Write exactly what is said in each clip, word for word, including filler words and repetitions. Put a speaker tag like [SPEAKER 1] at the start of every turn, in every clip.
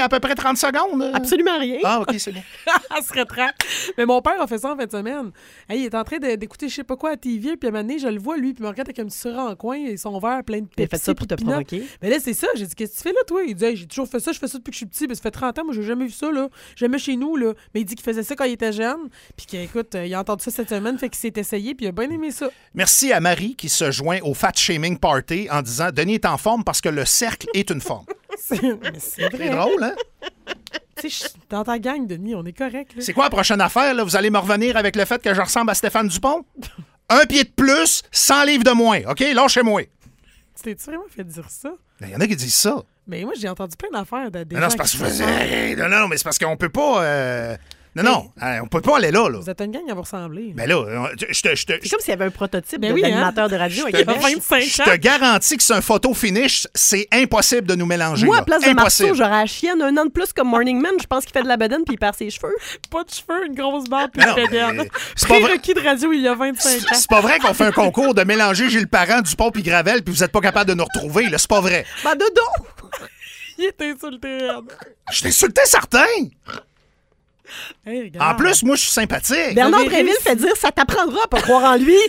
[SPEAKER 1] à peu près trente secondes?
[SPEAKER 2] Absolument rien.
[SPEAKER 1] Ah, OK, c'est bon.
[SPEAKER 3] Elle se rétracte. Mais mon père a fait ça en fin de semaine. Hey, il est en train de, d'écouter je sais pas quoi à T V, puis à un moment donné, je le vois, lui, puis il me regarde avec un petit sourire en coin et son verre plein de Pepsi.
[SPEAKER 2] Il a fait ça pour te provoquer.
[SPEAKER 3] Mais là, c'est ça. J'ai dit, qu'est-ce que tu fais là, toi? Il dit, hey, j'ai toujours fait ça, je fais ça depuis que je suis petit. Mais ça fait trente ans, moi, j'ai jamais vu ça, là. Jamais chez nous, là. Mais il dit qu'il faisait ça quand il était jeune. Puis qu'écoute, il a entendu ça cette semaine, fait qu'il s'est essayé, puis il a bien aimé ça.
[SPEAKER 1] Merci à Marie qui se joint au Fat Shaming Party en disant Denis est en forme parce que le cercle est une forme.
[SPEAKER 3] C'est, mais c'est vrai.
[SPEAKER 1] C'est drôle, hein?
[SPEAKER 3] Tu sais, dans ta gang, Denis, on est correct, là.
[SPEAKER 1] C'est quoi la prochaine affaire, là? Vous allez me revenir avec le fait que je ressemble à Stéphane Dupont? Un pied de plus, cent livres de moins. OK? Lâchez-moi.
[SPEAKER 3] Tu t'es-tu vraiment fait dire ça?
[SPEAKER 1] Il y en a qui disent ça.
[SPEAKER 3] Mais moi, j'ai entendu plein d'affaires de des
[SPEAKER 1] Non, non,
[SPEAKER 3] gens
[SPEAKER 1] c'est parce
[SPEAKER 3] qui
[SPEAKER 1] que...
[SPEAKER 3] se ressemblent.
[SPEAKER 1] Non, non, mais c'est parce qu'on peut pas... euh, Non, non, hein, on peut pas aller là, là.
[SPEAKER 3] Vous êtes une gang à vous ressembler.
[SPEAKER 1] Ben là, je te... je te-
[SPEAKER 2] C'est comme s'il y avait un prototype
[SPEAKER 3] Ben
[SPEAKER 2] de-
[SPEAKER 3] oui,
[SPEAKER 2] d'animateur de radio à
[SPEAKER 1] je te-
[SPEAKER 2] Québec.
[SPEAKER 3] vingt-cinq
[SPEAKER 1] je
[SPEAKER 3] ans.
[SPEAKER 1] te garantis que c'est un photo finish, c'est impossible de nous mélanger.
[SPEAKER 2] Moi,
[SPEAKER 1] là.
[SPEAKER 2] à place de
[SPEAKER 1] Impossible.
[SPEAKER 2] Marceau, j'aurais la chienne un an de plus comme Morning Man. Je pense qu'il fait de la bedaine puis il perd ses cheveux.
[SPEAKER 3] Pas de cheveux, une grosse barbe, puis
[SPEAKER 1] Mais
[SPEAKER 3] une
[SPEAKER 1] non,
[SPEAKER 3] pédale.
[SPEAKER 1] mais c'est pas vrai.
[SPEAKER 3] Prérequis de radio il y a vingt-cinq ans.
[SPEAKER 1] C'est pas vrai qu'on fait un concours de mélanger Gilles Parent, Dupont puis Gravel, puis vous êtes pas capable de nous retrouver, là. C'est pas vrai.
[SPEAKER 2] Ben, dodo!
[SPEAKER 3] Il est insulté, Red.
[SPEAKER 1] Je t'ai insulté certains.
[SPEAKER 3] Hey, regarde.
[SPEAKER 1] En plus, moi, je suis sympathique.
[SPEAKER 2] Bernard
[SPEAKER 3] avez
[SPEAKER 2] Dréville
[SPEAKER 3] réussi.
[SPEAKER 2] fait dire ça t'apprendra à pas croire en lui.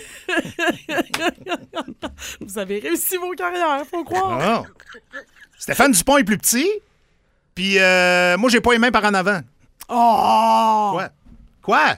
[SPEAKER 3] Vous avez réussi vos carrières, faut croire.
[SPEAKER 1] Ah. Stéphane Dupont est plus petit, puis euh, moi, j'ai pas les mains par en avant.
[SPEAKER 3] Oh!
[SPEAKER 1] Quoi? Quoi?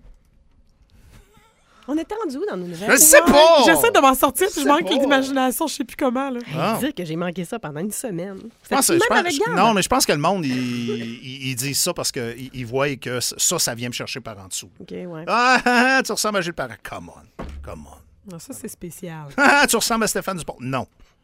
[SPEAKER 2] On était rendu où dans nos nouvelles?
[SPEAKER 1] Je sais pas!
[SPEAKER 3] J'essaie de m'en sortir, puis je
[SPEAKER 1] sais
[SPEAKER 3] manque
[SPEAKER 1] pas.
[SPEAKER 3] d'imagination, je sais plus comment, là.
[SPEAKER 1] Ah.
[SPEAKER 2] Dire que j'ai manqué ça pendant une semaine.
[SPEAKER 1] Je pense-
[SPEAKER 2] C'était
[SPEAKER 1] je
[SPEAKER 2] même
[SPEAKER 1] pense-
[SPEAKER 2] avec Gab.
[SPEAKER 1] non, mais je pense que le monde, il, il, il dit ça parce qu'il il voit que ça, ça vient me chercher par en dessous.
[SPEAKER 2] OK, ouais.
[SPEAKER 1] Ah, ah, ah, tu ressembles à Gilles Parent. Come on. Come on.
[SPEAKER 3] Non, ça, c'est spécial.
[SPEAKER 1] Ah, tu ressembles à Stéphane Dupont. Non.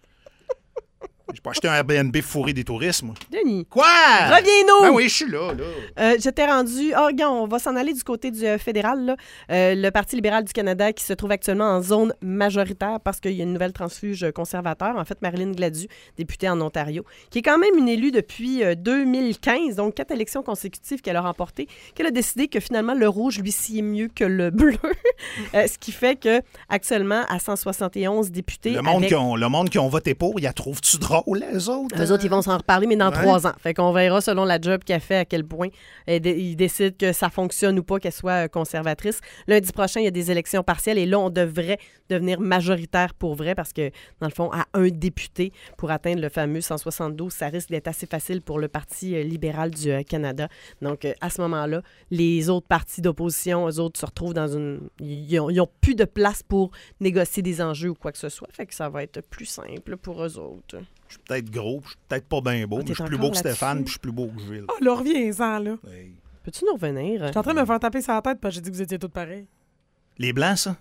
[SPEAKER 1] J'ai pas acheté un Airbnb fourré des touristes, moi.
[SPEAKER 2] Denis.
[SPEAKER 1] Quoi?
[SPEAKER 2] Reviens-nous!
[SPEAKER 1] Ben oui, je suis là, là.
[SPEAKER 2] Euh, je t'ai rendu. Oh, regarde, on va s'en aller du côté du euh, fédéral. Là. Euh, le Parti libéral du Canada qui se trouve actuellement en zone majoritaire parce qu'il y a une nouvelle transfuge conservateur. En fait, Marilyn Gladu, députée en Ontario, qui est quand même une élue depuis euh, deux mille quinze, donc quatre élections consécutives qu'elle a remportées, qu'elle a décidé que finalement le rouge lui sied mieux que le bleu. Euh, ce qui fait que actuellement à cent soixante et onze députés.
[SPEAKER 1] Le monde,
[SPEAKER 2] avec...
[SPEAKER 1] qui ont, le monde qui ont voté pour, ils la trouvent-tu drôle, les autres?
[SPEAKER 2] Eux autres, ils vont s'en reparler, mais dans
[SPEAKER 1] Ouais.
[SPEAKER 2] trois ans. Fait qu'on verra selon la job qu'elle fait à quel point elle dé- ils décident que ça fonctionne ou pas, qu'elle soit euh, conservatrice. Lundi prochain, il y a des élections partielles et là, on devrait devenir majoritaire pour vrai parce que, dans le fond, à un député pour atteindre le fameux cent soixante-douze, ça risque d'être assez facile pour le Parti euh, libéral du euh, Canada. Donc, euh, à ce moment-là, les autres partis d'opposition, eux autres, se retrouvent dans une... Ils ont, ils ont plus de place pour négocier des enjeux ou quoi que ce soit. Fait que ça va être plus simple pour eux autres.
[SPEAKER 1] Je suis peut-être gros, je suis peut-être pas bien beau,
[SPEAKER 2] Ah,
[SPEAKER 1] mais
[SPEAKER 2] t'es
[SPEAKER 1] je suis plus
[SPEAKER 2] encore
[SPEAKER 1] beau que
[SPEAKER 2] là-dessus?
[SPEAKER 1] Stéphane, puis je suis plus beau que Gilles.
[SPEAKER 3] Oh, là, reviens-en, là.
[SPEAKER 1] Hey.
[SPEAKER 2] Peux-tu nous revenir?
[SPEAKER 3] J'étais en train de me faire taper sur la tête parce que j'ai dit que vous étiez toutes pareilles.
[SPEAKER 1] Les Blancs, ça?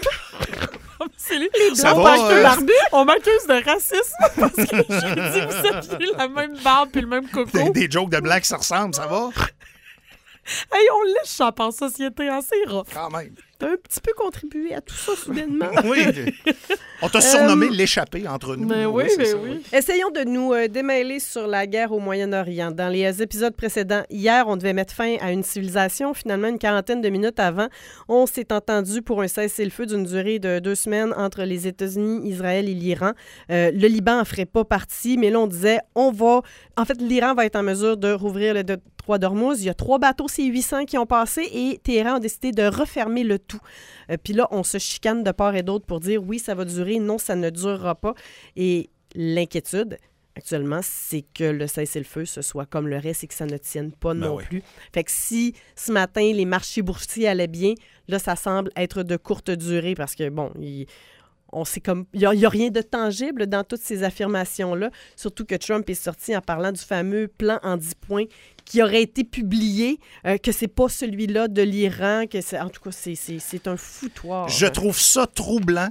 [SPEAKER 3] C'est lui.
[SPEAKER 1] Ça
[SPEAKER 3] on
[SPEAKER 1] va,
[SPEAKER 3] m'accuse-
[SPEAKER 1] euh,
[SPEAKER 3] barbu, on m'accuse de racisme parce que j'ai dit que vous aviez la même barbe puis le même
[SPEAKER 1] Des,
[SPEAKER 3] coco.
[SPEAKER 1] des jokes de Blancs qui se ressemblent, ça va?
[SPEAKER 3] Hey, on lèche ça en société assez rough.
[SPEAKER 1] Quand même.
[SPEAKER 2] T'as un petit peu contribué à tout ça soudainement.
[SPEAKER 1] Oui. On t'a surnommé l'échappé entre nous.
[SPEAKER 3] Mais oui,
[SPEAKER 1] c'est
[SPEAKER 3] mais
[SPEAKER 1] ça.
[SPEAKER 3] oui.
[SPEAKER 2] Essayons de nous euh, démêler sur la guerre au Moyen-Orient. Dans les euh, épisodes précédents, hier, on devait mettre fin à une civilisation. Finalement, une quarantaine de minutes avant, on s'est entendu pour un cessez-le-feu d'une durée de deux semaines entre les États-Unis, Israël et l'Iran. Euh, le Liban en ferait pas partie, mais là, on disait, on va... En fait, l'Iran va être en mesure de rouvrir le détroit d'Ormuz. Il y a trois bateaux C huit cents qui ont passé et Téhéran a décidé de refermer le tout. Euh, Puis là, on se chicane de part et d'autre pour dire oui, ça va durer, non, ça ne durera pas. Et l'inquiétude, actuellement, c'est que le cessez-le-feu, ce soit comme le reste et que ça ne tienne pas
[SPEAKER 1] Ben
[SPEAKER 2] non
[SPEAKER 1] oui.
[SPEAKER 2] plus. Fait que si ce matin, les marchés boursiers allaient bien, là, ça semble être de courte durée parce que, bon, il... On sait comme il n'y a, a rien de tangible dans toutes ces affirmations-là, surtout que Trump est sorti en parlant du fameux plan en dix points qui aurait été publié, euh, que c'est pas celui-là de l'Iran, que c'est en tout cas c'est, c'est, c'est un foutoir.
[SPEAKER 1] Je trouve ça troublant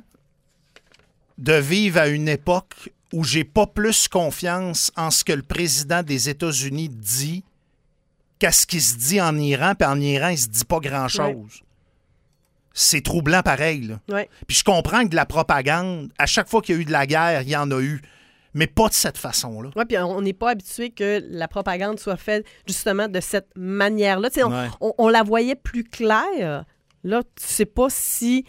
[SPEAKER 1] de vivre à une époque où j'ai pas plus confiance en ce que le président des États-Unis dit qu'à ce qui se dit en Iran, puis en Iran, il se dit pas grand-chose.
[SPEAKER 2] Ouais.
[SPEAKER 1] C'est troublant pareil, là.
[SPEAKER 2] Ouais.
[SPEAKER 1] Puis je comprends que de la propagande, à chaque fois qu'il y a eu de la guerre, il y en a eu. Mais pas de cette façon-là.
[SPEAKER 2] Oui, puis on n'est pas habitué que la propagande soit faite justement de cette manière-là. Tu sais, on,
[SPEAKER 1] Ouais.
[SPEAKER 2] on, on la voyait plus claire. Là, tu sais pas si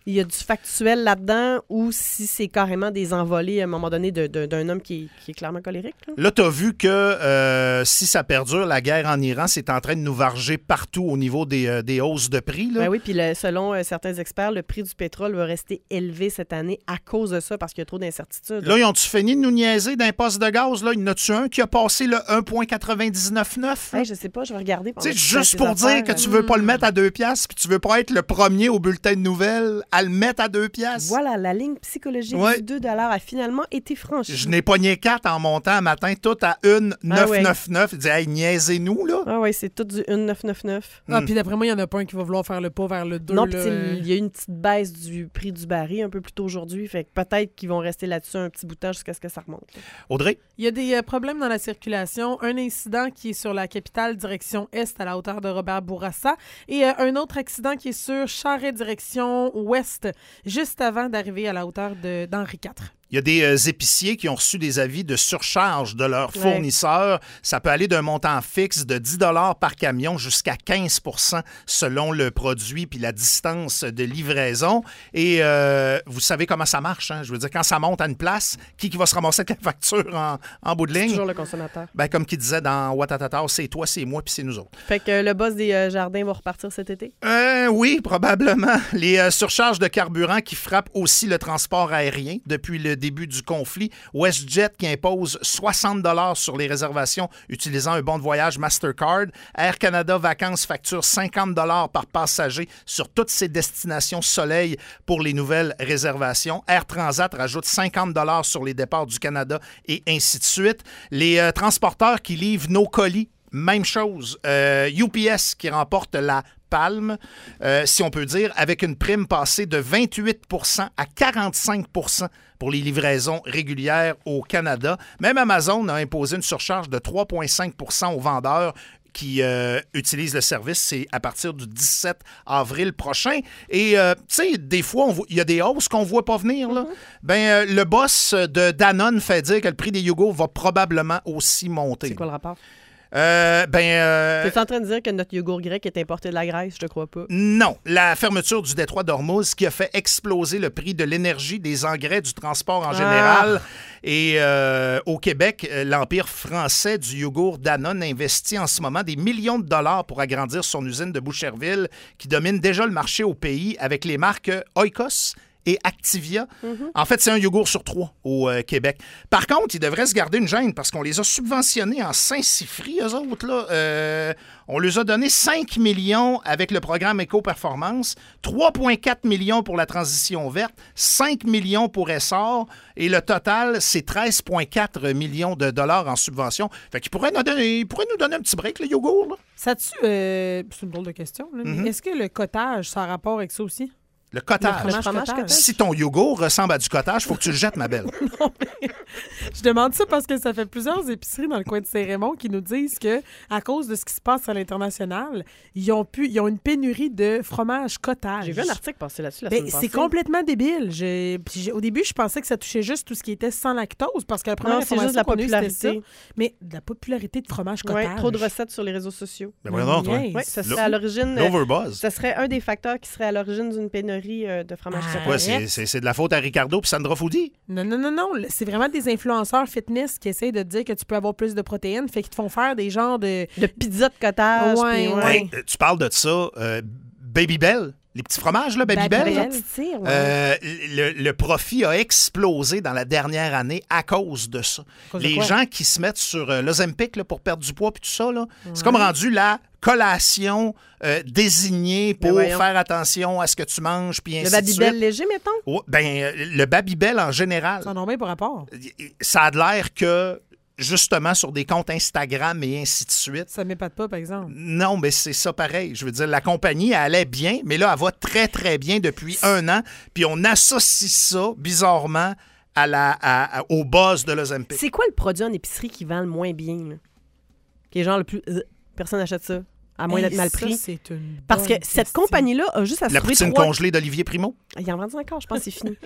[SPEAKER 2] il y a du factuel là-dedans ou si c'est carrément des envolées à un moment donné de, de, d'un homme qui est, qui est clairement colérique. Là,
[SPEAKER 1] là tu as vu que euh, si ça perdure, la guerre en Iran, c'est en train de nous varger partout au niveau des, euh, des hausses de prix. Là.
[SPEAKER 2] Ben oui, puis le, selon euh, certains experts, le prix du pétrole va rester élevé cette année à cause de ça parce qu'il y a trop d'incertitudes.
[SPEAKER 1] Là, ils ont-tu fini de nous niaiser d'un poste de gaz? Là? Il y en a-tu un qui a passé le un virgule quatre-vingt-dix-neuf neuf?
[SPEAKER 2] Hey, je sais pas, je vais regarder.
[SPEAKER 1] Tu sais, juste pour dire que tu veux pas le mettre à deux piastres puis tu veux pas être le premier au bulletin de nouvelles à le mettre à deux piastres.
[SPEAKER 2] Voilà, la ligne psychologique
[SPEAKER 1] ouais.
[SPEAKER 2] du deux dollars a finalement été franchie.
[SPEAKER 1] Je n'ai pogné quatre en montant un matin, tout à un virgule neuf cent quatre-vingt-dix-neuf. Il dit, hey, niaisez-nous, là.
[SPEAKER 2] Ah oui, c'est tout du un virgule neuf cent quatre-vingt-dix-neuf.
[SPEAKER 3] Ah, puis d'après moi, il y en a pas un qui va vouloir faire le pas vers le deux.
[SPEAKER 2] Non, puis il y a eu une petite baisse du prix du baril un peu plus tôt aujourd'hui. Fait que peut-être qu'ils vont rester là-dessus un petit bout de temps jusqu'à ce que ça remonte. Là.
[SPEAKER 1] Audrey?
[SPEAKER 3] Il y a des euh, problèmes dans la circulation. Un incident qui est sur la capitale direction est à la hauteur de Robert Bourassa et euh, un autre accident qui est sur Charest direction ouest juste avant d'arriver à la hauteur de, d'Henri quatre.
[SPEAKER 1] Il y a des euh, épiciers qui ont reçu des avis de surcharge de leurs
[SPEAKER 2] ouais.
[SPEAKER 1] fournisseurs. Ça peut aller d'un montant fixe de dix dollars par camion jusqu'à quinze pour cent selon le produit puis la distance de livraison. Et euh, vous savez comment ça marche, hein? Je veux dire, quand ça monte à une place, qui, qui va se ramasser avec la facture en, en bout de ligne?
[SPEAKER 2] C'est toujours le consommateur.
[SPEAKER 1] Ben, comme qu'il disait dans Ouattatata, c'est toi, c'est moi puis c'est nous autres.
[SPEAKER 2] Fait que euh, le boss des euh, jardins va repartir cet été?
[SPEAKER 1] Euh, oui, probablement. Les euh, surcharges de carburant qui frappent aussi le transport aérien depuis le début du conflit. WestJet qui impose soixante dollars sur les réservations utilisant un bon de voyage Mastercard. Air Canada Vacances facture cinquante dollars par passager sur toutes ses destinations soleil pour les nouvelles réservations. Air Transat rajoute cinquante dollars sur les départs du Canada et ainsi de suite. Les euh, transporteurs qui livrent nos colis, même chose. Euh, U P S qui remporte la palme, euh, si on peut dire, avec une prime passée de vingt-huit pour cent à quarante-cinq pour cent pour les livraisons régulières au Canada. Même Amazon a imposé une surcharge de trois virgule cinq pour cent aux vendeurs qui euh, utilisent le service. C'est à partir du dix-sept avril prochain. Et, euh, tu sais, des fois, il y a des hausses qu'on ne voit pas venir. Là. Mm-hmm. Ben, euh, le boss de Danone fait dire que le prix des yogourts va probablement aussi monter.
[SPEAKER 2] C'est quoi le rapport?
[SPEAKER 1] Euh, ben, euh...
[SPEAKER 2] T'es en train de dire que notre yogourt grec est importé de la Grèce? Je te crois pas.
[SPEAKER 1] Non. La fermeture du détroit d'Ormuz qui a fait exploser le prix de l'énergie, des engrais, du transport en général. Ah. Et euh, au Québec, l'empire français du yogourt Danone investit en ce moment des millions de dollars pour agrandir son usine de Boucherville qui domine déjà le marché au pays avec les marques Oikos et Activia. Mm-hmm. En fait, c'est un yogourt sur trois au euh, Québec. Par contre, ils devraient se garder une gêne parce qu'on les a subventionnés en Saint-Siffry, eux autres. Là. Euh, on leur a donné cinq millions avec le programme Éco-Performance, trois virgule quatre millions pour la transition verte, cinq millions pour Essor, et le total, c'est treize virgule quatre millions de dollars en subvention. Fait qu'ils pourraient nous donner, ils pourraient nous donner un petit break, le yogourt. Là.
[SPEAKER 3] Ça tue, euh, c'est une drôle de question, là, mm-hmm. mais est-ce que le cottage, ça a rapport avec ça aussi?
[SPEAKER 1] Le cottage.
[SPEAKER 3] Le fromage cottage.
[SPEAKER 1] Si ton yogourt ressemble à du cottage, il faut que tu le jettes, ma belle.
[SPEAKER 3] Non, mais je demande ça parce que ça fait plusieurs épiceries dans le coin de Saint-Raymond qui nous disent que à cause de ce qui se passe à l'international, ils ont, pu, ils ont une pénurie de fromage cottage.
[SPEAKER 2] J'ai vu un article passer là-dessus la
[SPEAKER 3] ben,
[SPEAKER 2] semaine
[SPEAKER 3] c'est
[SPEAKER 2] passée.
[SPEAKER 3] complètement débile. J'ai, j'ai, au début, je pensais que ça touchait juste tout ce qui était sans lactose parce que la première
[SPEAKER 2] non, c'est juste la popularité.
[SPEAKER 3] Mais de la popularité de fromage cottage.
[SPEAKER 2] Oui, trop de recettes sur les réseaux sociaux.
[SPEAKER 1] Ben voyons, toi.
[SPEAKER 2] Oui, ça serait à l'origine.
[SPEAKER 1] L'overbuzz.
[SPEAKER 2] Ça serait un des facteurs qui serait à l'origine d'une pénurie euh, de fromage.
[SPEAKER 1] C'est quoi? C'est, c'est, c'est de la faute à Ricardo puis Sandra Foudi?
[SPEAKER 3] Non, non, non, non. C'est vraiment des influenceurs fitness qui essayent de te dire que tu peux avoir plus de protéines. Fait qu'ils te font faire des genres de...
[SPEAKER 2] De pizza de cottage.
[SPEAKER 3] Ouais,
[SPEAKER 2] puis,
[SPEAKER 3] ouais.
[SPEAKER 1] Hey, tu parles de ça. Euh, Babybel, les petits fromages, là, Babybel.
[SPEAKER 3] Babybel.
[SPEAKER 2] Ouais.
[SPEAKER 1] Euh, le, le profit a explosé dans la dernière année à cause de ça.
[SPEAKER 3] Cause
[SPEAKER 1] les
[SPEAKER 3] de
[SPEAKER 1] gens qui se mettent sur euh, l'Ozempic là, pour perdre du poids puis tout ça, là, ouais. c'est comme rendu la collation euh, désignée pour faire attention à ce que tu manges puis ainsi
[SPEAKER 2] de suite. Le Babybel léger, mettons?
[SPEAKER 1] Oh, ben, le Babybel en général.
[SPEAKER 3] Ça en a bien par rapport.
[SPEAKER 1] Ça a l'air que justement sur des comptes Instagram et ainsi de suite.
[SPEAKER 3] Ça m'épate pas, par exemple.
[SPEAKER 1] Non, mais c'est ça pareil. Je veux dire, la compagnie, elle allait bien, mais là, elle va très, très bien depuis un an. Puis on associe ça, bizarrement, à la, à, à, au buzz de l'Ozempic.
[SPEAKER 2] C'est quoi le produit en épicerie qui vend le moins bien? Là? Qui est genre le plus... Euh, personne n'achète ça, à moins
[SPEAKER 3] hey,
[SPEAKER 2] d'être mal
[SPEAKER 3] ça,
[SPEAKER 2] pris.
[SPEAKER 3] C'est une
[SPEAKER 2] Parce que
[SPEAKER 3] question.
[SPEAKER 2] cette compagnie-là a juste à se
[SPEAKER 1] la
[SPEAKER 2] trouver
[SPEAKER 1] poutine
[SPEAKER 2] trois...
[SPEAKER 1] congelée d'Olivier Primo?
[SPEAKER 2] Il en vend encore, je pense que c'est fini.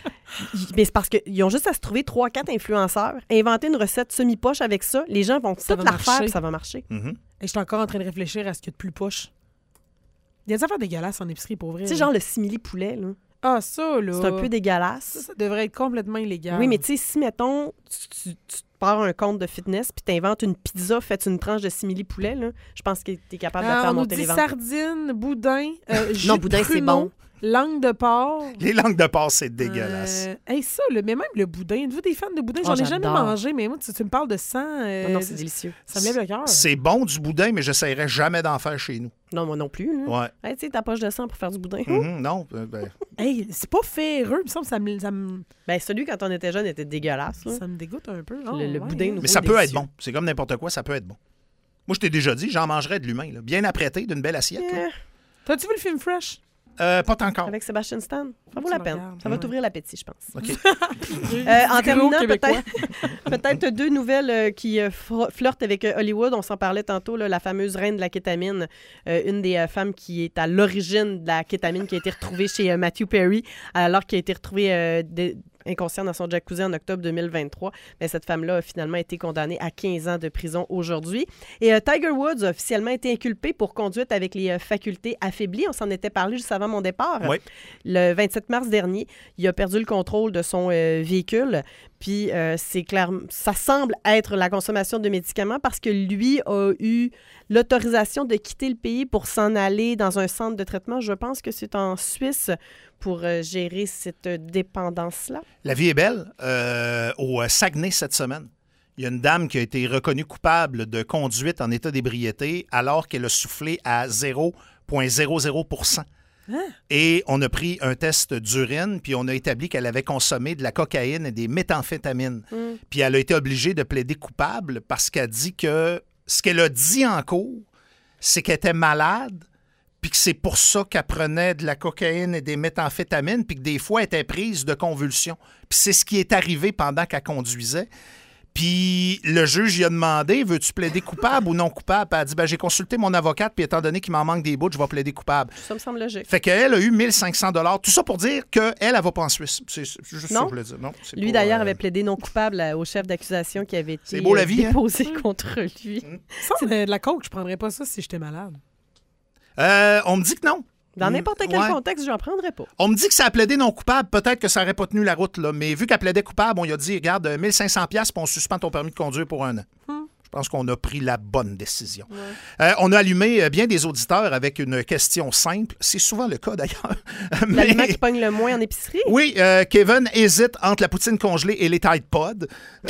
[SPEAKER 2] Mais c'est parce qu'ils ont juste à se trouver trois quatre influenceurs, inventer une recette semi-poche avec ça. Les gens vont
[SPEAKER 3] ça
[SPEAKER 2] tout
[SPEAKER 3] va
[SPEAKER 2] la refaire
[SPEAKER 3] marcher.
[SPEAKER 2] et ça va marcher.
[SPEAKER 1] Mm-hmm.
[SPEAKER 3] Et je suis encore en train de réfléchir à ce qu'il y a de plus poche. Il y a des affaires dégueulasses en épicerie, pour vrai.
[SPEAKER 2] Tu sais, genre le simili-poulet, là.
[SPEAKER 3] Ah, ça, là.
[SPEAKER 2] C'est un peu dégueulasse.
[SPEAKER 3] Ça, ça devrait être complètement illégal.
[SPEAKER 2] Oui, mais tu sais, si, mettons, tu, tu, tu pars un compte de fitness puis t'inventes une pizza faite une tranche de simili-poulet, là, je pense que t'es capable de
[SPEAKER 3] Ah,
[SPEAKER 2] faire
[SPEAKER 3] on nous
[SPEAKER 2] monter
[SPEAKER 3] dit
[SPEAKER 2] les ventes.
[SPEAKER 3] sardines, boudin, euh, jus
[SPEAKER 2] Non,
[SPEAKER 3] de
[SPEAKER 2] boudin, c'est
[SPEAKER 3] pruneau,
[SPEAKER 2] bon.
[SPEAKER 3] langue de porc.
[SPEAKER 1] Les langues de porc, c'est dégueulasse.
[SPEAKER 3] Euh, hey, ça, le, mais même le boudin. Êtes-vous des fans de boudin?
[SPEAKER 2] Oh,
[SPEAKER 3] J'en ai jamais
[SPEAKER 2] j'adore.
[SPEAKER 3] mangé, mais moi, tu, tu me parles de sang. euh,
[SPEAKER 2] Non, non, c'est délicieux.
[SPEAKER 3] Ça me lève le cœur.
[SPEAKER 1] C'est bon du boudin, mais j'essaierais jamais d'en faire chez nous.
[SPEAKER 2] Non, moi non plus. Là.
[SPEAKER 1] Ouais.
[SPEAKER 2] Hey, tu sais, ta poche de sang pour faire du boudin.
[SPEAKER 1] Mhm, non, euh, ben,
[SPEAKER 3] Hey, c'est pas ferreux. Il me semble que ça me, ça me,
[SPEAKER 2] Ben, celui, quand on était jeune, était dégueulasse. Là.
[SPEAKER 3] ça me dégoûte un peu.
[SPEAKER 2] Le-
[SPEAKER 3] Oh,
[SPEAKER 2] le
[SPEAKER 3] ouais,
[SPEAKER 2] boudin
[SPEAKER 3] hein.
[SPEAKER 2] nous-
[SPEAKER 1] mais ça peut être
[SPEAKER 2] délicieux.
[SPEAKER 1] bon. C'est comme n'importe quoi, ça peut être bon. Moi, je t'ai déjà dit, j'en mangerais de l'humain, là, bien apprêté, d'une belle assiette. là.
[SPEAKER 2] Eh,
[SPEAKER 3] T'as-tu vu le film Fresh?
[SPEAKER 1] Euh, pas encore.
[SPEAKER 2] avec Sébastien Stan. Ça vaut
[SPEAKER 3] Tu
[SPEAKER 2] la
[SPEAKER 3] le
[SPEAKER 2] peine.
[SPEAKER 3] regardes.
[SPEAKER 2] Ça va
[SPEAKER 1] Ouais.
[SPEAKER 2] t'ouvrir l'appétit, je pense.
[SPEAKER 1] OK.
[SPEAKER 2] Euh, en
[SPEAKER 3] Du
[SPEAKER 2] terminant,
[SPEAKER 3] gros Québécois.
[SPEAKER 2] peut-être peut-être deux nouvelles euh, qui euh, fr- flirtent avec euh, Hollywood. On s'en parlait tantôt, là, la fameuse reine de la kétamine, euh, une des euh, femmes qui est à l'origine de la kétamine qui a été retrouvée chez euh, Matthew Perry, alors qu'elle a été retrouvée euh, dé- inconsciente dans son jacuzzi en octobre deux mille vingt-trois. Mais cette femme-là a finalement été condamnée à quinze ans de prison aujourd'hui. Et euh, Tiger Woods a officiellement été inculpé pour conduite avec les euh, facultés affaiblies. On s'en était parlé juste avant mon départ.
[SPEAKER 1] Oui.
[SPEAKER 2] Le vingt-sept mars dernier, il a perdu le contrôle de son euh, véhicule. Puis euh, c'est clair, ça semble être la consommation de médicaments parce que lui a eu l'autorisation de quitter le pays pour s'en aller dans un centre de traitement. Je pense que c'est en Suisse pour euh, gérer cette dépendance-là.
[SPEAKER 1] La vie est belle. Euh, au Saguenay cette semaine, il y a une dame qui a été reconnue coupable de conduite en état d'ébriété alors qu'elle a soufflé à zéro virgule zéro zéro pour cent.
[SPEAKER 3] Hein?
[SPEAKER 1] Et on a pris un test d'urine, puis on a établi qu'elle avait consommé de la cocaïne et des méthamphétamines.
[SPEAKER 2] Mm.
[SPEAKER 1] Puis elle a été obligée de plaider coupable parce qu'elle dit que ce qu'elle a dit en cours, c'est qu'elle était malade, puis que c'est pour ça qu'elle prenait de la cocaïne et des méthamphétamines, puis que des fois, elle était prise de convulsions. Puis c'est ce qui est arrivé pendant qu'elle conduisait. Puis le juge lui a demandé, veux-tu plaider coupable ou non coupable? Puis elle a dit, ben, j'ai consulté mon avocate, puis étant donné qu'il m'en manque des bouts, je vais plaider coupable.
[SPEAKER 2] Ça me semble logique.
[SPEAKER 1] Fait qu'elle a eu mille cinq cents dollars. Tout ça pour dire qu'elle, elle va pas en Suisse. C'est c'est juste ça
[SPEAKER 2] Non.
[SPEAKER 1] que je voulais dire. Non, c'est
[SPEAKER 2] Lui,
[SPEAKER 1] pas,
[SPEAKER 2] d'ailleurs,
[SPEAKER 1] euh,
[SPEAKER 2] avait plaidé non coupable à- au chef d'accusation qui avait été
[SPEAKER 1] C'est beau, la
[SPEAKER 2] euh,
[SPEAKER 1] vie, hein?
[SPEAKER 2] déposé contre lui.
[SPEAKER 3] Ça, mais de la coke, je prendrais pas ça si j'étais malade.
[SPEAKER 1] euh, on me dit que non.
[SPEAKER 2] Dans
[SPEAKER 1] Mm,
[SPEAKER 2] n'importe quel
[SPEAKER 1] ouais.
[SPEAKER 2] contexte, j'en prendrais pas.
[SPEAKER 1] On me dit que ça a plaidé non coupable. Peut-être que ça n'aurait pas tenu la route, là. Mais vu qu'elle plaidait coupable, on lui a dit, regarde, euh, mille cinq cents dollars puis on suspend ton permis de conduire pour un an.
[SPEAKER 2] Hmm.
[SPEAKER 1] Je pense qu'on a pris la bonne décision. Euh, on a allumé euh, bien des auditeurs avec une question simple. C'est souvent le cas, d'ailleurs.
[SPEAKER 2] L'aliment
[SPEAKER 1] Mais-
[SPEAKER 2] qui pogne le moins en épicerie.
[SPEAKER 1] Oui, euh, Kevin hésite entre la poutine congelée et les Tide Pods.